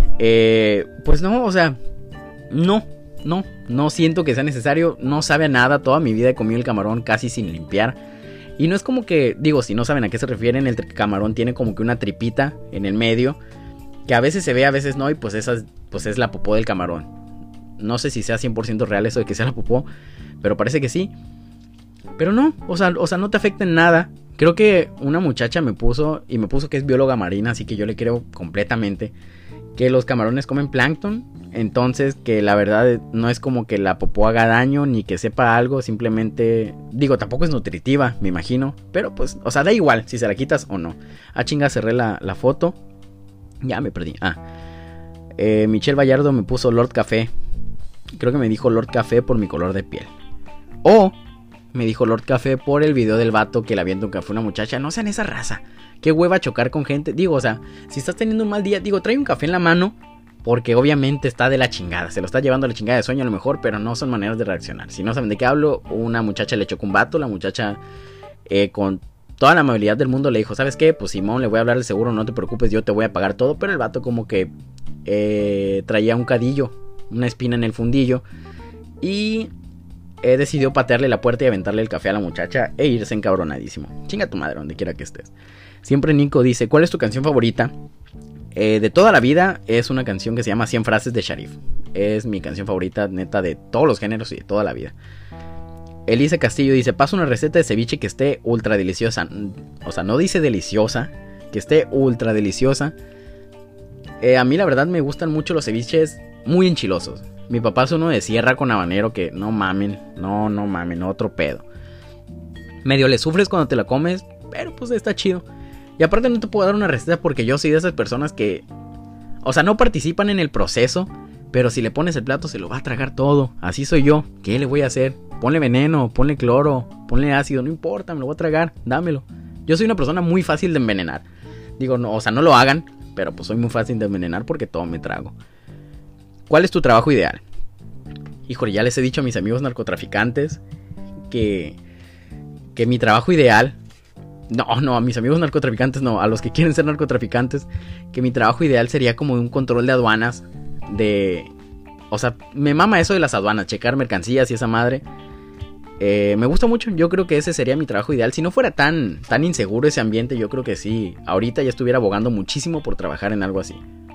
S1: Eh, pues no, o sea, no, no, no siento que sea necesario. No sabe a nada, toda mi vida he comido el camarón casi sin limpiar. Y no es como que, digo, si no saben a qué se refieren, el camarón tiene como que una tripita en el medio, que a veces se ve, a veces no, y pues esa pues es la popó del camarón. No sé si sea cien por ciento real eso de que sea la popó, pero parece que sí. Pero no, o sea, o sea, no te afecta en nada. Creo que una muchacha me puso, y me puso que es bióloga marina, así que yo le creo completamente, que los camarones comen plancton. Entonces que la verdad no es como que la popó haga daño ni que sepa algo, simplemente, digo, tampoco es nutritiva, me imagino, pero pues, o sea, da igual si se la quitas o no. Ah, chinga, cerré la, la foto. Ya me perdí. Ah, eh, Michelle Vallardo me puso Lord Café. Creo que me dijo Lord Café por mi color de piel. O me dijo Lord Café por el video del vato que le avienta un café a una muchacha. No sean esa raza. Qué hueva chocar con gente. Digo, o sea, si estás teniendo un mal día, digo, trae un café en la mano, porque obviamente está de la chingada. Se lo está llevando a la chingada de sueño a lo mejor, pero no son maneras de reaccionar. Si no saben de qué hablo, una muchacha le chocó un vato. La muchacha eh, con toda la amabilidad del mundo le dijo, ¿sabes qué? Pues Simón, le voy a hablar del seguro, no te preocupes, yo te voy a pagar todo. Pero el vato como que eh, traía un cadillo, una espina en el fundillo, y eh, decidió patearle la puerta y aventarle el café a la muchacha e irse encabronadísimo. Chinga tu madre, donde quiera que estés. Siempre Nico dice, ¿cuál es tu canción favorita? Eh, de toda la vida es una canción que se llama cien frases de Sharif. Es mi canción favorita, neta, de todos los géneros y de toda la vida. Elisa Castillo dice, pasa una receta de ceviche que esté ultra deliciosa. O sea, no dice deliciosa, que esté ultra deliciosa. Eh, a mí la verdad me gustan mucho los ceviches muy enchilosos. Mi papá es uno de sierra con habanero que no mamen, no, no mamen, otro pedo. Medio le sufres cuando te la comes, pero pues está chido. Y aparte no te puedo dar una receta porque yo soy de esas personas que, o sea, no participan en el proceso, pero si le pones el plato se lo va a tragar todo. Así soy yo. ¿Qué le voy a hacer? Ponle veneno, ponle cloro, ponle ácido, no importa, me lo voy a tragar, dámelo. Yo soy una persona muy fácil de envenenar. Digo, no, o sea, no lo hagan, pero pues soy muy fácil de envenenar porque todo me trago. ¿Cuál es tu trabajo ideal? Híjole, ya les he dicho a mis amigos narcotraficantes que, que mi trabajo ideal... No, no, a mis amigos narcotraficantes no, a los que quieren ser narcotraficantes, que mi trabajo ideal sería como un control de aduanas, de... O sea, me mama eso de las aduanas, checar mercancías y esa madre. Eh, me gusta mucho, yo creo que ese sería mi trabajo ideal. Si no fuera tan, tan inseguro ese ambiente, yo creo que sí, ahorita ya estuviera abogando muchísimo por trabajar en algo así.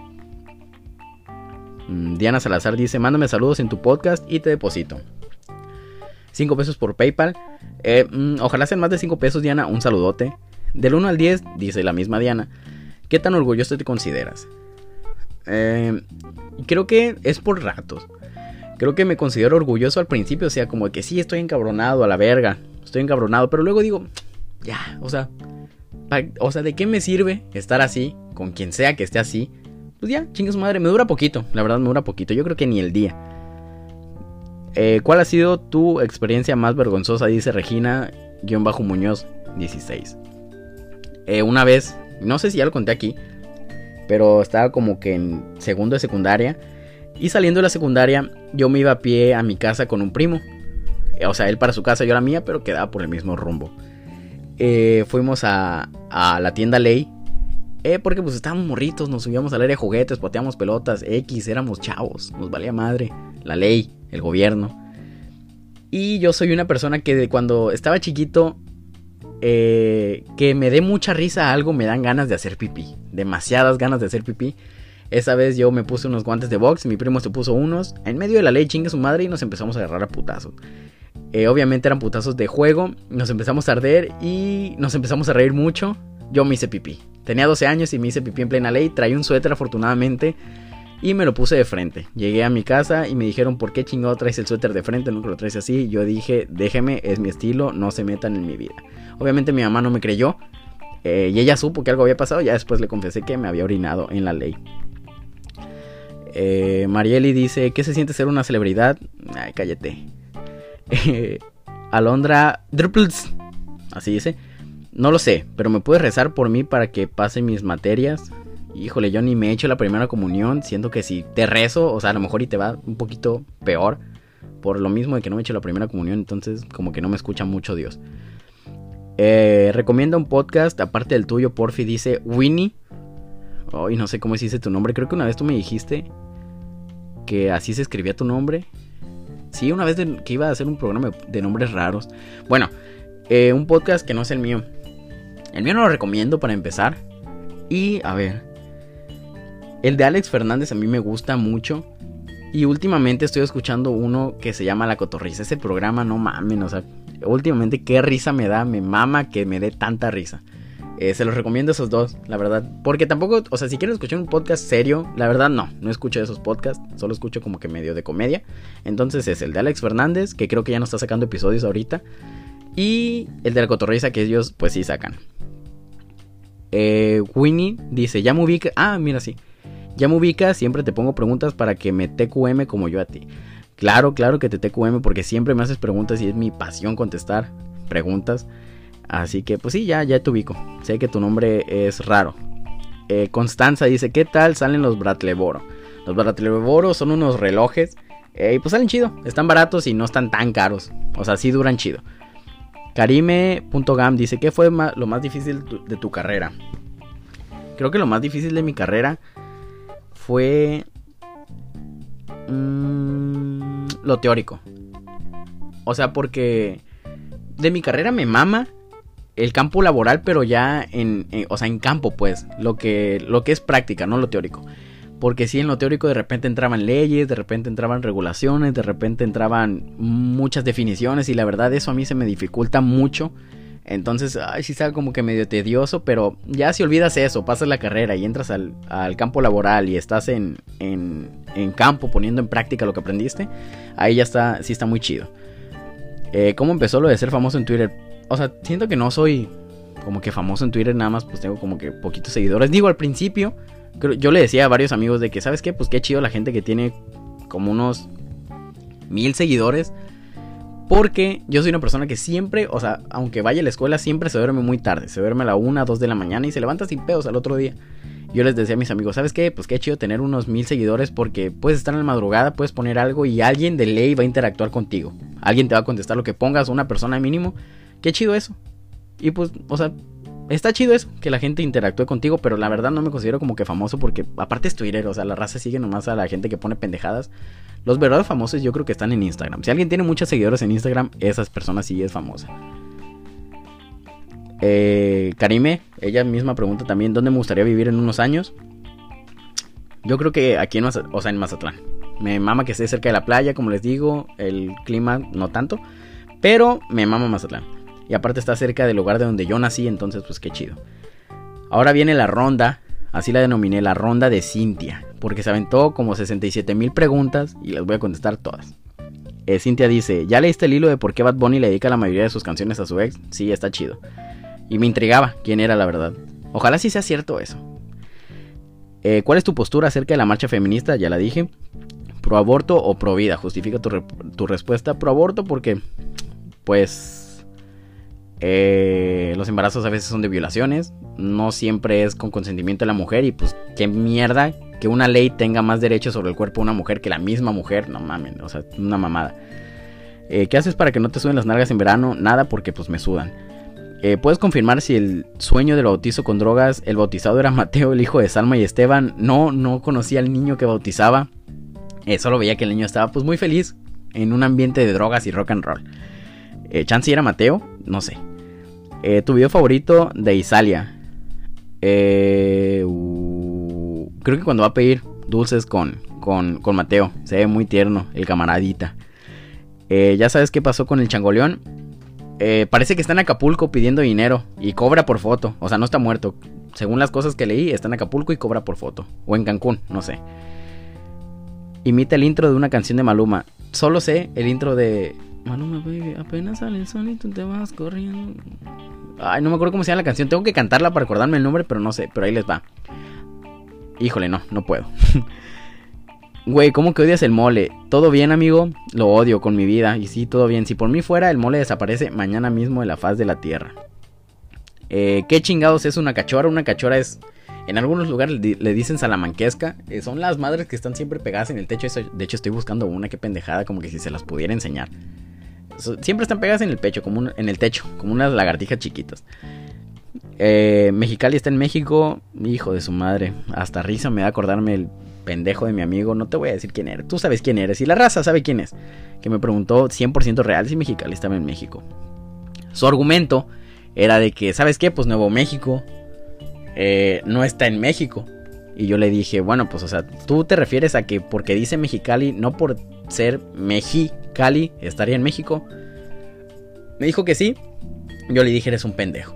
S1: mm, Diana Salazar dice, mándame saludos en tu podcast y te deposito cinco pesos por PayPal. Eh, mmm, ojalá sean más de cinco pesos, Diana. Un saludote. Del uno al diez, dice la misma Diana, ¿qué tan orgulloso te consideras? Eh, creo que es por ratos. Creo que me considero orgulloso al principio. O sea, como que sí, estoy encabronado a la verga. Estoy encabronado, pero luego digo, ya, o sea, pa, o sea, ¿de qué me sirve estar así? Con quien sea que esté así. Pues ya, chingue su madre. Me dura poquito, la verdad me dura poquito. Yo creo que ni el día. Eh, ¿Cuál ha sido tu experiencia más vergonzosa? Dice Regina-Muñoz dieciséis. Eh, una vez, no sé si ya lo conté aquí, pero estaba como que en segundo de secundaria. Y saliendo de la secundaria, yo me iba a pie a mi casa con un primo. Eh, o sea, él para su casa, yo la mía, pero quedaba por el mismo rumbo. Eh, fuimos a, a la tienda Ley. Eh, porque pues estábamos morritos, nos subíamos al área de juguetes, pateamos pelotas, X, éramos chavos, nos valía madre. La ley, el gobierno. Y yo soy una persona que de cuando estaba chiquito, eh, que me dé mucha risa a algo, me dan ganas de hacer pipí. Demasiadas ganas de hacer pipí. Esa vez yo me puse unos guantes de box, mi primo se puso unos. En medio de la ley, chingue su madre, y nos empezamos a agarrar a putazos. Eh, obviamente eran putazos de juego, nos empezamos a arder y nos empezamos a reír mucho. Yo me hice pipí. Tenía doce años y me hice pipí en plena ley. Traía un suéter afortunadamente y me lo puse de frente. Llegué a mi casa y me dijeron, ¿por qué chingado traes el suéter de frente? Nunca lo traes así. Yo dije, déjeme, es mi estilo, no se metan en mi vida. Obviamente mi mamá no me creyó, eh, y ella supo que algo había pasado. Ya después le confesé que me había orinado en la ley. eh, Marieli dice, ¿qué se siente ser una celebridad? Ay, cállate. eh, Alondra Drupls, así dice, no lo sé, pero me puedes rezar por mí para que pase mis materias. Híjole, yo ni me he hecho la primera comunión. Siento que si te rezo, o sea, a lo mejor y te va un poquito peor, por lo mismo de que no me he hecho la primera comunión, entonces como que no me escucha mucho Dios. Eh, recomienda un podcast aparte del tuyo, porfi, dice Winnie. Ay, no sé cómo se dice tu nombre, creo que una vez tú me dijiste que así se escribía tu nombre. Sí, una vez de, que iba a hacer un programa de nombres raros. Bueno, eh, un podcast que no es el mío. El mío no lo recomiendo para empezar. Y a ver, el de Alex Fernández a mí me gusta mucho. Y últimamente estoy escuchando uno que se llama La Cotorrisa. Ese programa, no mamen, o sea, últimamente qué risa me da, me mama que me dé tanta risa. Eh, se los recomiendo esos dos, la verdad. Porque tampoco, o sea, si quieren escuchar un podcast serio, la verdad no, no escucho esos podcasts. Solo escucho como que medio de comedia. Entonces es el de Alex Fernández, que creo que ya no está sacando episodios ahorita. Y el de La Cotorrisa, que ellos pues sí sacan. Eh, Winnie dice, ya me ubica. Ah, mira, sí. Ya me ubicas, siempre te pongo preguntas para que me T Q M como yo a ti. Claro, claro que te T Q M porque siempre me haces preguntas y es mi pasión contestar preguntas. Así que pues sí, ya, ya te ubico. Sé que tu nombre es raro. eh, Constanza dice, ¿qué tal salen los Bratleboro? Los Bratleboro son unos relojes eh, y pues salen chido, están baratos y no están tan caros. O sea, sí duran chido. Karime.gam dice, ¿qué fue ma- lo más difícil de tu, de tu carrera? Creo que lo más difícil de mi carrera fue mmm, lo teórico. O sea, porque de mi carrera me mama el campo laboral, pero ya en, en o sea, en campo, pues, lo que lo que es práctica, no lo teórico. Porque sí, en lo teórico de repente entraban leyes, de repente entraban regulaciones, de repente entraban muchas definiciones y la verdad eso a mí se me dificulta mucho. Entonces, ay, sí está como que medio tedioso, pero ya si olvidas eso, pasas la carrera y entras al, al campo laboral y estás en, en, en campo poniendo en práctica lo que aprendiste, ahí ya está, sí está muy chido. Eh, ¿Cómo empezó lo de ser famoso en Twitter? O sea, siento que no soy como que famoso en Twitter, nada más pues tengo como que poquitos seguidores. Digo, al principio, creo, yo le decía a varios amigos de que, ¿sabes qué? Pues qué chido la gente que tiene como unos mil seguidores. Porque yo soy una persona que siempre, o sea, aunque vaya a la escuela, siempre se duerme muy tarde. Se duerme a la una, dos de la mañana y se levanta sin pedos al otro día. Yo les decía a mis amigos, ¿sabes qué? Pues qué chido tener unos mil seguidores porque puedes estar en la madrugada, puedes poner algo y alguien de ley va a interactuar contigo. Alguien te va a contestar lo que pongas, una persona mínimo. Qué chido eso. Y pues, o sea, está chido eso, que la gente interactúe contigo, pero la verdad no me considero como que famoso porque aparte es Twitter, o sea, la raza sigue nomás a la gente que pone pendejadas. Los verdaderos famosos yo creo que están en Instagram. Si alguien tiene muchos seguidores en Instagram, esas personas sí es famosa. Eh, Karime, ella misma pregunta también, ¿dónde me gustaría vivir en unos años? Yo creo que aquí en Mazatlán, o sea, en Mazatlán. Me mama que esté cerca de la playa, como les digo, el clima no tanto, pero me mama Mazatlán. Y aparte está cerca del lugar de donde yo nací, entonces pues qué chido. Ahora viene la ronda, así la denominé, la ronda de Cintia, porque se aventó como sesenta y siete mil preguntas y las voy a contestar todas. eh, Cintia dice, ¿ya leíste el hilo de por qué Bad Bunny le dedica la mayoría de sus canciones a su ex? Sí, está chido. Y me intrigaba quién era la verdad. Ojalá sí sea cierto eso. eh, ¿Cuál es tu postura acerca de la marcha feminista? Ya la dije. ¿Pro aborto o pro vida? Justifica tu, re- tu respuesta. Pro aborto porque pues Eh, los embarazos a veces son de violaciones, no siempre es con consentimiento de la mujer y pues qué mierda que una ley tenga más derechos sobre el cuerpo de una mujer que la misma mujer, no mamen, o sea, una mamada. eh, ¿Qué haces para que no te suden las nalgas en verano? Nada, porque pues me sudan. eh, ¿Puedes confirmar si el sueño del bautizo con drogas, el bautizado era Mateo, el hijo de Salma y Esteban? No, no conocía al niño que bautizaba, eh, solo veía que el niño estaba pues muy feliz en un ambiente de drogas y rock and roll. eh, ¿Chance era Mateo? No sé. Eh, ¿Tu video favorito de Isalia? Eh, uh, creo que cuando va a pedir dulces con, con, con Mateo. Se ve muy tierno, el camaradita. Eh, ¿Ya sabes qué pasó con el changoleón? Eh, parece que está en Acapulco pidiendo dinero y cobra por foto. O sea, no está muerto. Según las cosas que leí, está en Acapulco y cobra por foto. O en Cancún, no sé. Imita el intro de una canción de Maluma. Solo sé el intro de... Maluma, baby, apenas sale el sol y tú te vas corriendo. Ay, no me acuerdo cómo se llama la canción. Tengo que cantarla para acordarme el nombre, pero no sé. Pero ahí les va. Híjole, no, no puedo. Güey, ¿cómo que odias el mole? ¿Todo bien, amigo? Lo odio con mi vida. Y sí, todo bien. Si por mí fuera, el mole desaparece mañana mismo de la faz de la tierra. eh, ¿Qué chingados es una cachora? Una cachora es En algunos lugares le, le dicen salamanquesca. Eh, son las madres que están siempre pegadas en el techo. Eso, de hecho estoy buscando una, qué pendejada, como que si se las pudiera enseñar. Eso, siempre están pegadas en el pecho, como un, en el techo, como unas lagartijas chiquitas. Eh, Mexicali está en México. Hijo de su madre. Hasta risa me da acordarme el pendejo de mi amigo. No te voy a decir quién eres. Tú sabes quién eres. Y la raza sabe quién es. Que me preguntó cien por ciento real si Mexicali estaba en México. Su argumento era de que, ¿sabes qué? Pues Nuevo México eh, no está en México. Y yo le dije, bueno, pues o sea, tú te refieres a que porque dice Mexicali, no por ser Mexicali, estaría en México. Me dijo que sí. Yo le dije, eres un pendejo.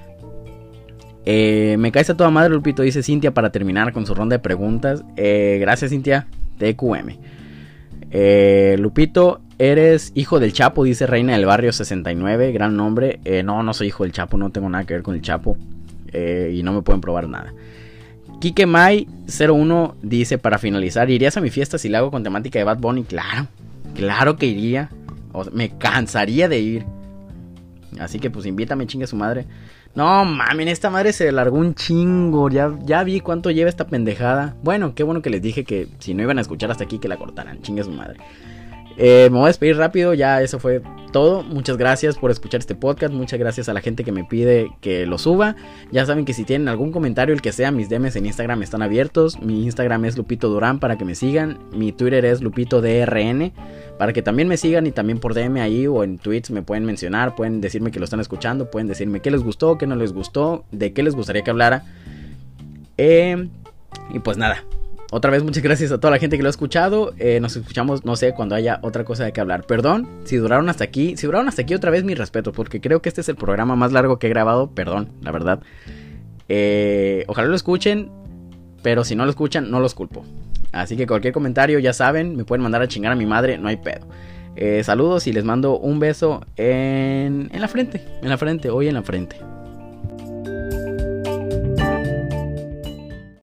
S1: Eh, me caes a toda madre, Lupito, dice Cintia, para terminar con su ronda de preguntas. Eh, gracias, Cintia. T Q M. Eh, Lupito, eres hijo del Chapo, dice Reina del Barrio sesenta y nueve. Gran nombre. Eh, no, no soy hijo del Chapo, no tengo nada que ver con el Chapo. Eh, y no me pueden probar nada. Kike Mai cero uno dice, para finalizar, ¿irías a mi fiesta si la hago con temática de Bad Bunny? Claro, claro que iría. O sea, me cansaría de ir. Así que pues invítame, chingue su madre. No mames, esta madre se largó un chingo. Ya, ya vi cuánto lleva esta pendejada. Bueno, qué bueno que les dije que si no iban a escuchar hasta aquí, que la cortaran. Chingue su madre. Eh, me voy a despedir rápido, ya eso fue todo. Muchas gracias por escuchar este podcast. Muchas gracias a la gente que me pide que lo suba. Ya saben que si tienen algún comentario, el que sea, mis D Ms en Instagram están abiertos. Mi Instagram es Lupito Durán para que me sigan. Mi Twitter es Lupito D R N para que también me sigan. Y también por D M ahí o en tweets me pueden mencionar. Pueden decirme que lo están escuchando. Pueden decirme qué les gustó, qué no les gustó, de qué les gustaría que hablara. Eh, y pues nada. Otra vez muchas gracias a toda la gente que lo ha escuchado. eh, Nos escuchamos, no sé, cuando haya otra cosa de que hablar. Perdón si duraron hasta aquí. Si duraron hasta aquí, otra vez mi respeto, porque creo que este es el programa más largo que he grabado. Perdón, la verdad. eh, Ojalá lo escuchen, pero si no lo escuchan, no los culpo. Así que cualquier comentario, ya saben, me pueden mandar a chingar a mi madre, no hay pedo. eh, Saludos y les mando un beso en, en la frente. En la frente, hoy en la frente.